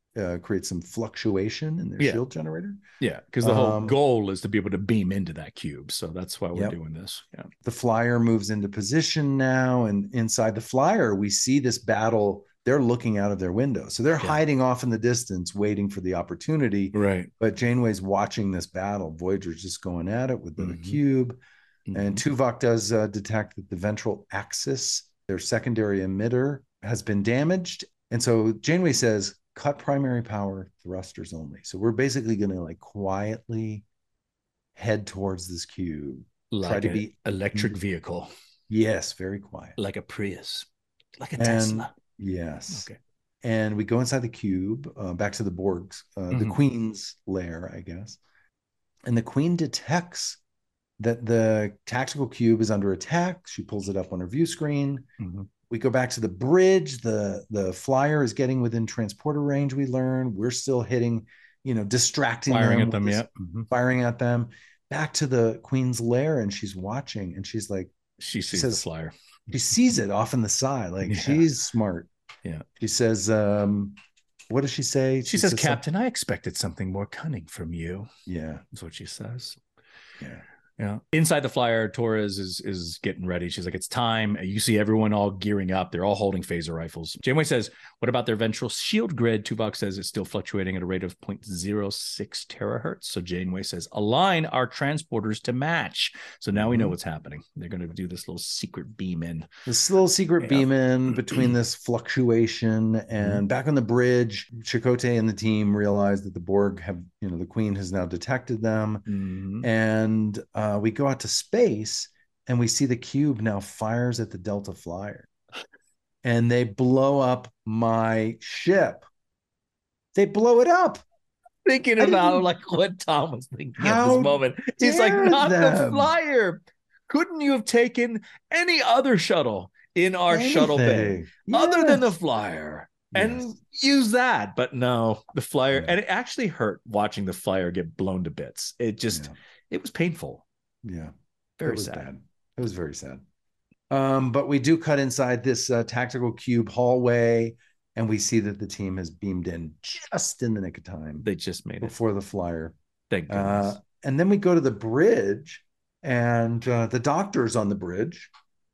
create some fluctuation in their shield generator. Yeah, because the whole goal is to be able to beam into that cube. So that's why we're doing this. Yeah. The flyer moves into position now, and inside the flyer, we see this battle. They're looking out of their window. So they're hiding off in the distance, waiting for the opportunity. Right. But Janeway's watching this battle. Voyager's just going at it with the cube. And Tuvok does detect that the ventral axis, their secondary emitter, has been damaged. And so Janeway says, cut primary power, thrusters only. So we're basically going to like quietly head towards this cube. Like try to be electric vehicle. Yes, very quiet. Like a Prius. Like a Tesla. Yes. Okay. And we go inside the cube, back to the Borg's, the Queen's lair, I guess. And the Queen detects that the tactical cube is under attack. She pulls it up on her view screen. We go back to the bridge. The flyer is getting within transporter range, we learn. We're still hitting, distracting firing them. Firing at them. Back to the Queen's lair, and she's watching, and she's like, she sees the flyer. She sees it off in the side. Like, she's smart. Yeah. She says, what does she say? She says, Captain, I expected something more cunning from you. Yeah. That's what she says. Yeah. Yeah. Inside the flyer, Torres is getting ready. She's like, it's time. You see everyone all gearing up. They're all holding phaser rifles. Janeway says, what about their ventral shield grid? Tuvok says it's still fluctuating at a rate of 0.06 terahertz. So Janeway says, align our transporters to match. So now we know what's happening. They're going to do this little secret beam in. This little secret beam in between this fluctuation. And back on the bridge, Chakotay and the team realize that the Borg have, the Queen has now detected them. And we go out to space, and we see the cube now fires at the Delta Flyer, and they blow up my ship. They blow it up. Thinking about like what Tom was thinking at this moment. He's like, not the flyer. Couldn't you have taken any other shuttle in our shuttle bay other than the flyer and use that? But no, the flyer, and it actually hurt watching the flyer get blown to bits. It just, it was painful. Yeah. Very sad. It was very sad. But we do cut inside this tactical cube hallway, and we see that the team has beamed in just in the nick of time. They just made it before the flyer. Thank goodness. And then we go to the bridge, and the doctor's on the bridge.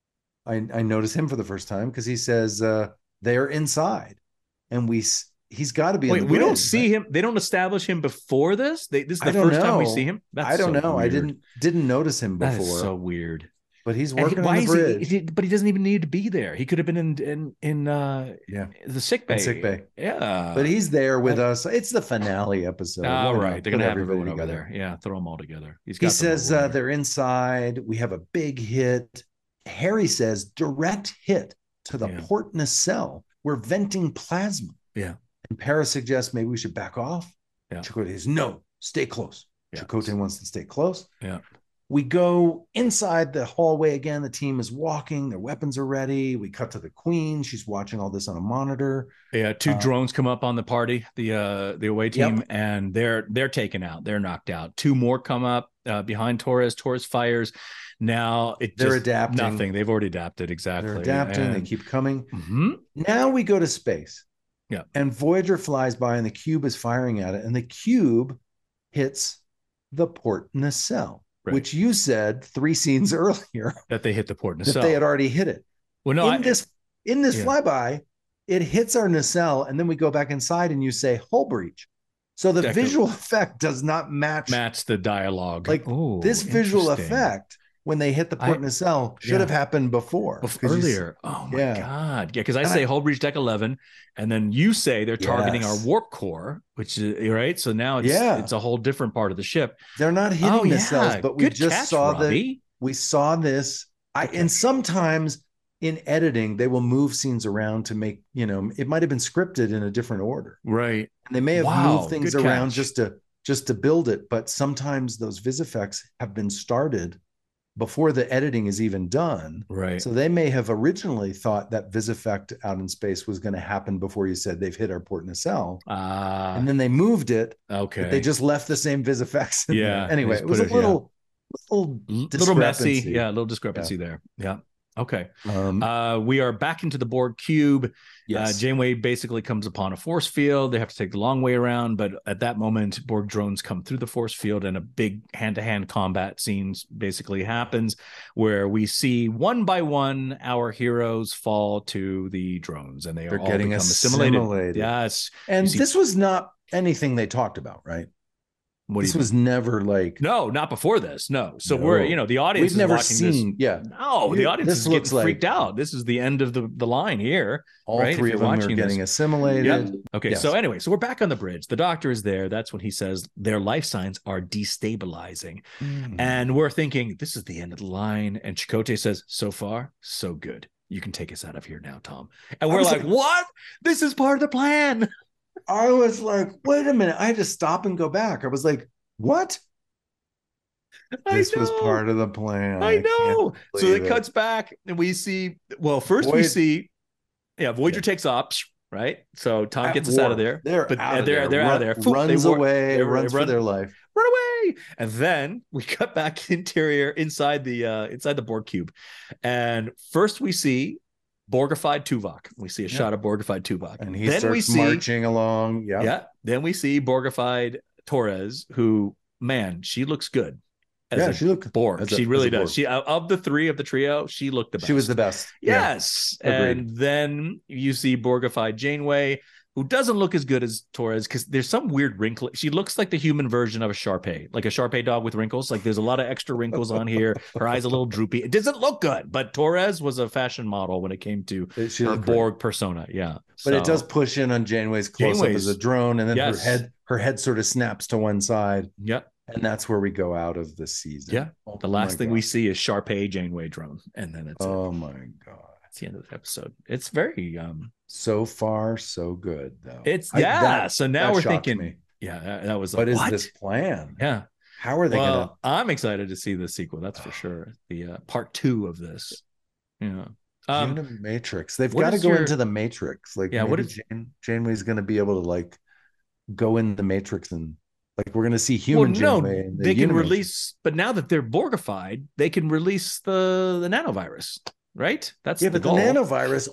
I notice him for the first time because he says they're inside, and he's got to be. Wait, in the we bridge, don't see him. They don't establish him before this. This is the first time we see him. That's I don't know. Weird. I didn't notice him before. That is so weird. But he's working on the bridge. But he doesn't even need to be there. He could have been in the sick bay. Sick bay. Yeah. But he's there with us. It's the finale episode. All right. They're gonna have everyone over there. Yeah, throw them all together. He says they're inside. We have a big hit. Harry says direct hit to the port nacelle. We're venting plasma. Yeah. And Paris suggests maybe we should back off. Yeah. Chakotay says, no, stay close. Yeah. Chakotay wants to stay close. Yeah. We go inside the hallway again. The team is walking. Their weapons are ready. We cut to the Queen. She's watching all this on a monitor. Yeah, two drones come up on the party, the away team, and they're taken out. They're knocked out. Two more come up behind Torres. Torres fires. Now they're adapting. Nothing. They've already adapted. Exactly. They're adapting. They keep coming. Now we go to space. Yeah. And Voyager flies by, and the cube is firing at it, and the cube hits the port nacelle. Right. Which you said 3 scenes earlier that they hit the port nacelle. That they had already hit it. Well, no, in this flyby, it hits our nacelle, and then we go back inside, and you say hull breach. So the visual effect does not match the dialogue. Like this visual effect when they hit the port nacelle should have happened before. Earlier. Oh my God. Yeah, because I say hull breach deck 11, and then you say they're targeting our warp core, which is right. So now it's a whole different part of the ship. They're not hitting nacelles, but we just saw we saw this. And sometimes in editing, they will move scenes around to make, it might have been scripted in a different order. Right. And they may have moved things around just to build it. But sometimes those vis effects have been started before the editing is even done. Right. So they may have originally thought that vis effect out in space was going to happen before you said they've hit our port nacelle. And then they moved it. Okay. But they just left the same vis effects. Yeah. Anyway, it was a little messy. Yeah. A little discrepancy there. Yeah. Okay. We are back into the Borg cube. Yes. Janeway basically comes upon a force field. They have to take the long way around, but at that moment, Borg drones come through the force field, and a big hand-to-hand combat scenes basically happens, where we see one by one our heroes fall to the drones, and they're all getting become assimilated. Yes. And this was not anything they talked about, right? This was never like, no, not before this. No. So we're, the audience we've never watching seen. this. Yeah. No, the audience is getting freaked out. This is the end of the line here. All three of them are getting assimilated. Yep. Okay. Yes. So anyway, so we're back on the bridge. The doctor is there. That's when he says their life signs are destabilizing. And we're thinking, this is the end of the line. And Chakotay says, so far, so good. You can take us out of here now, Tom. And we're like, what? This is part of the plan. I was like, wait a minute. I had to stop and go back. I was like, what? This was part of the plan. I know. So it cuts back and we see, well, first we see, Voyager takes off, right? So Tom gets us out of there. They're out of there. Runs for their life. Run away. And then we cut back inside the Borg cube. And first we see Borgified Tuvok. We see a shot of Borgified Tuvok. And he starts marching along. Yeah. Then we see Borgified Torres, who, man, she looks good. She looked Borg. She really does. She, of the three of the trio, she looked the best. She was the best. Yes. Yeah. And then you see Borgified Janeway, who doesn't look as good as Torres because there's some weird wrinkle. She looks like the human version of a Shar-Pei, like a Shar-Pei dog with wrinkles. Like there's a lot of extra wrinkles on here. Her eyes a little droopy. It doesn't look good, but Torres was a fashion model when it came to her Borg persona. Yeah. But it does push in on Janeway's close-up as a drone, and then her head sort of snaps to one side. Yeah. And that's where we go out of the season. Yeah. The last thing we see is Shar-Pei Janeway drone. And then it's my God. That's the end of the episode. It's very so far so good though. So now we're thinking that was what is this plan? Yeah. How are they gonna I'm excited to see the sequel, that's for sure. The part 2 of this. Yeah. Matrix. They've got to go into the Matrix. Like Janeway's gonna be able to like go in the Matrix and like we're gonna see human Janeway. They can release, but now that they're Borgified, they can release the nanovirus, right? That's the goal. The nanovirus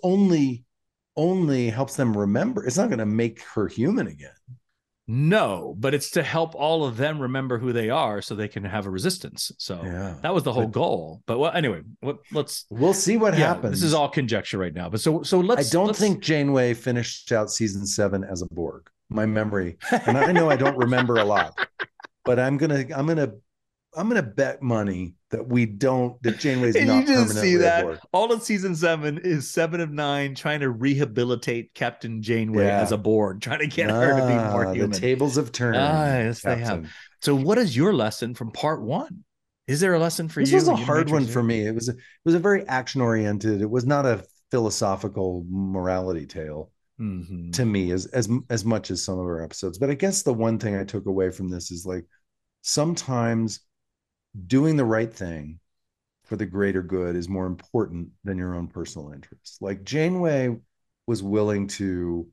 only helps them remember. It's not going to make her human again. No, but it's to help all of them remember who they are so they can have a resistance. So that was the whole goal. But anyway, we'll see what happens. This is all conjecture right now. But so let's. I don't think Janeway finished out season 7 as a Borg. My memory, and I know I don't remember a lot, but I'm gonna bet money that Janeway's not you just permanently see that aboard. All of season 7 is 7 of 9 trying to rehabilitate Captain Janeway as a Borg, trying to get her to be more human. The tables have turned. Yes, they have. So what is your lesson from part 1? Is there a lesson for you? This was a hard one for me. It was a very action oriented. It was not a philosophical morality tale to me as much as some of our episodes. But I guess the one thing I took away from this is like sometimes doing the right thing for the greater good is more important than your own personal interests. Like Janeway was willing to,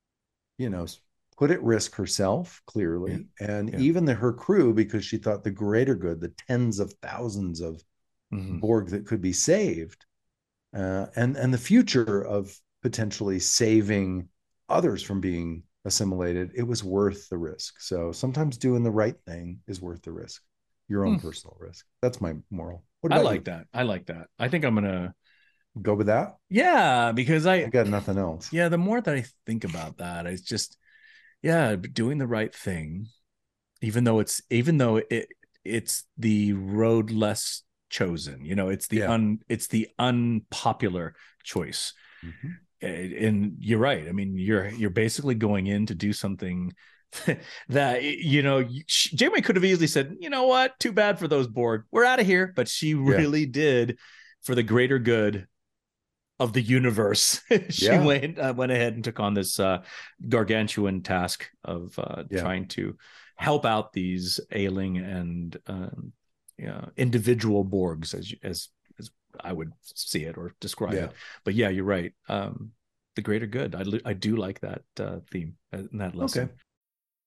put at risk herself clearly, and even her crew, because she thought the greater good, the tens of thousands of Borg that could be saved, and the future of potentially saving others from being assimilated, it was worth the risk. So sometimes doing the right thing is worth the risk. Your own personal risk. That's my moral. I like that. I think I'm gonna go with that. Yeah, because I got nothing else. Yeah, the more that I think about that, it's just doing the right thing, even though it's the road less chosen. It's the unpopular choice. And you're right. I mean, you're basically going in to do something that Janeway could have easily said, you know what, too bad for those Borg, we're out of here, but she really did for the greater good of the universe. She went ahead and took on this gargantuan task of trying to help out these ailing and individual Borgs, as I would see it or describe it. But you're right. The greater good. I do like that theme and that lesson. Okay.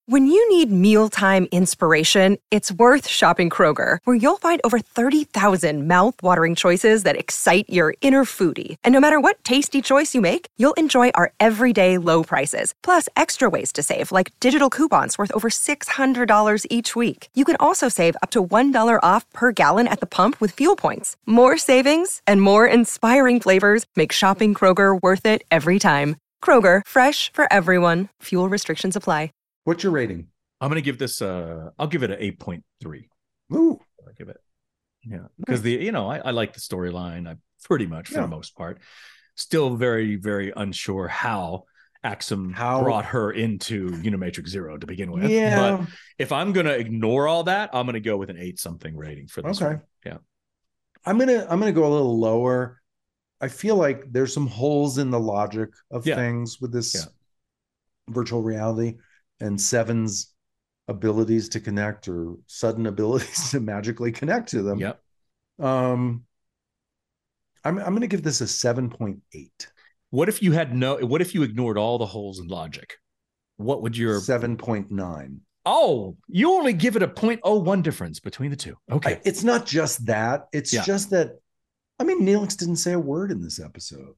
When you need mealtime inspiration, it's worth shopping Kroger, where you'll find over 30,000 mouth-watering choices that excite your inner foodie. And no matter what tasty choice you make, you'll enjoy our everyday low prices, plus extra ways to save, like digital coupons worth over $600 each week. You can also save up to $1 off per gallon at the pump with fuel points. More savings and more inspiring flavors make shopping Kroger worth it every time. Kroger, fresh for everyone. Fuel restrictions apply. What's your rating? I'm going to give this, I'll give it an 8.3. Ooh. I'll give it. Yeah. Because I like the storyline. I pretty much, for the most part, still very, very unsure how Axum brought her into Unimatrix Zero to begin with. Yeah. But if I'm going to ignore all that, I'm going to go with an 8-something rating for this one. Yeah. I'm going to go a little lower. I feel like there's some holes in the logic of things with this virtual reality. And Seven's abilities to connect, or sudden abilities to magically connect to them. Yep. I'm going to give this a 7.8. What if you ignored all the holes in logic? What would your 7.9? Oh, you only give it a 0.01 difference between the two. Okay. It's not just that. It's just that, Neelix didn't say a word in this episode.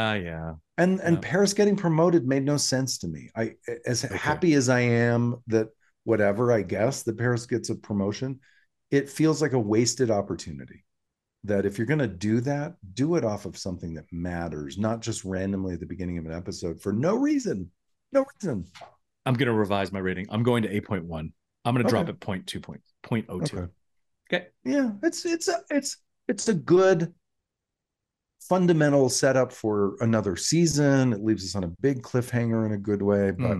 And Paris getting promoted made no sense to me. Happy as I am that whatever, I guess, that Paris gets a promotion, it feels like a wasted opportunity. That if you're going to do that, do it off of something that matters, not just randomly at the beginning of an episode for no reason. No reason. I'm going to revise my rating. I'm going to 8.1. I'm going to drop it 0.02. Okay. Yeah, it's a good fundamental setup for another season. It leaves us on a big cliffhanger in a good way, but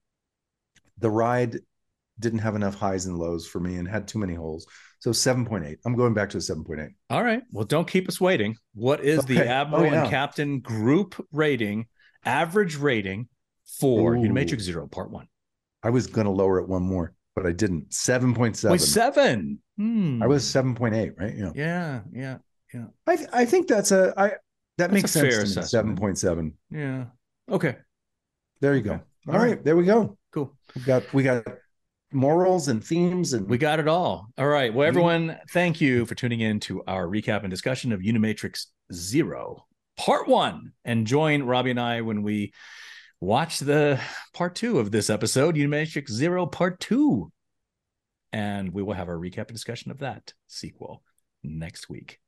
the ride didn't have enough highs and lows for me and had too many holes. So 7.8. I'm going back to a 7.8. All right. Well, don't keep us waiting. What is the Admiral and Captain group rating, average rating for Unimatrix Zero Part 1? I was going to lower it one more, but I didn't. 7.7. Wait, 7? I was 7.8, right? Yeah. I think that makes sense fair to me. 7.7. Yeah. Okay. There you go. All right. There we go. Cool. We got morals and themes, and we got it all. All right. Well, everyone, thank you for tuning in to our recap and discussion of Unimatrix Zero Part 1. And join Robbie and I when we watch the Part 2 of this episode, Unimatrix Zero Part 2. And we will have our recap and discussion of that sequel next week.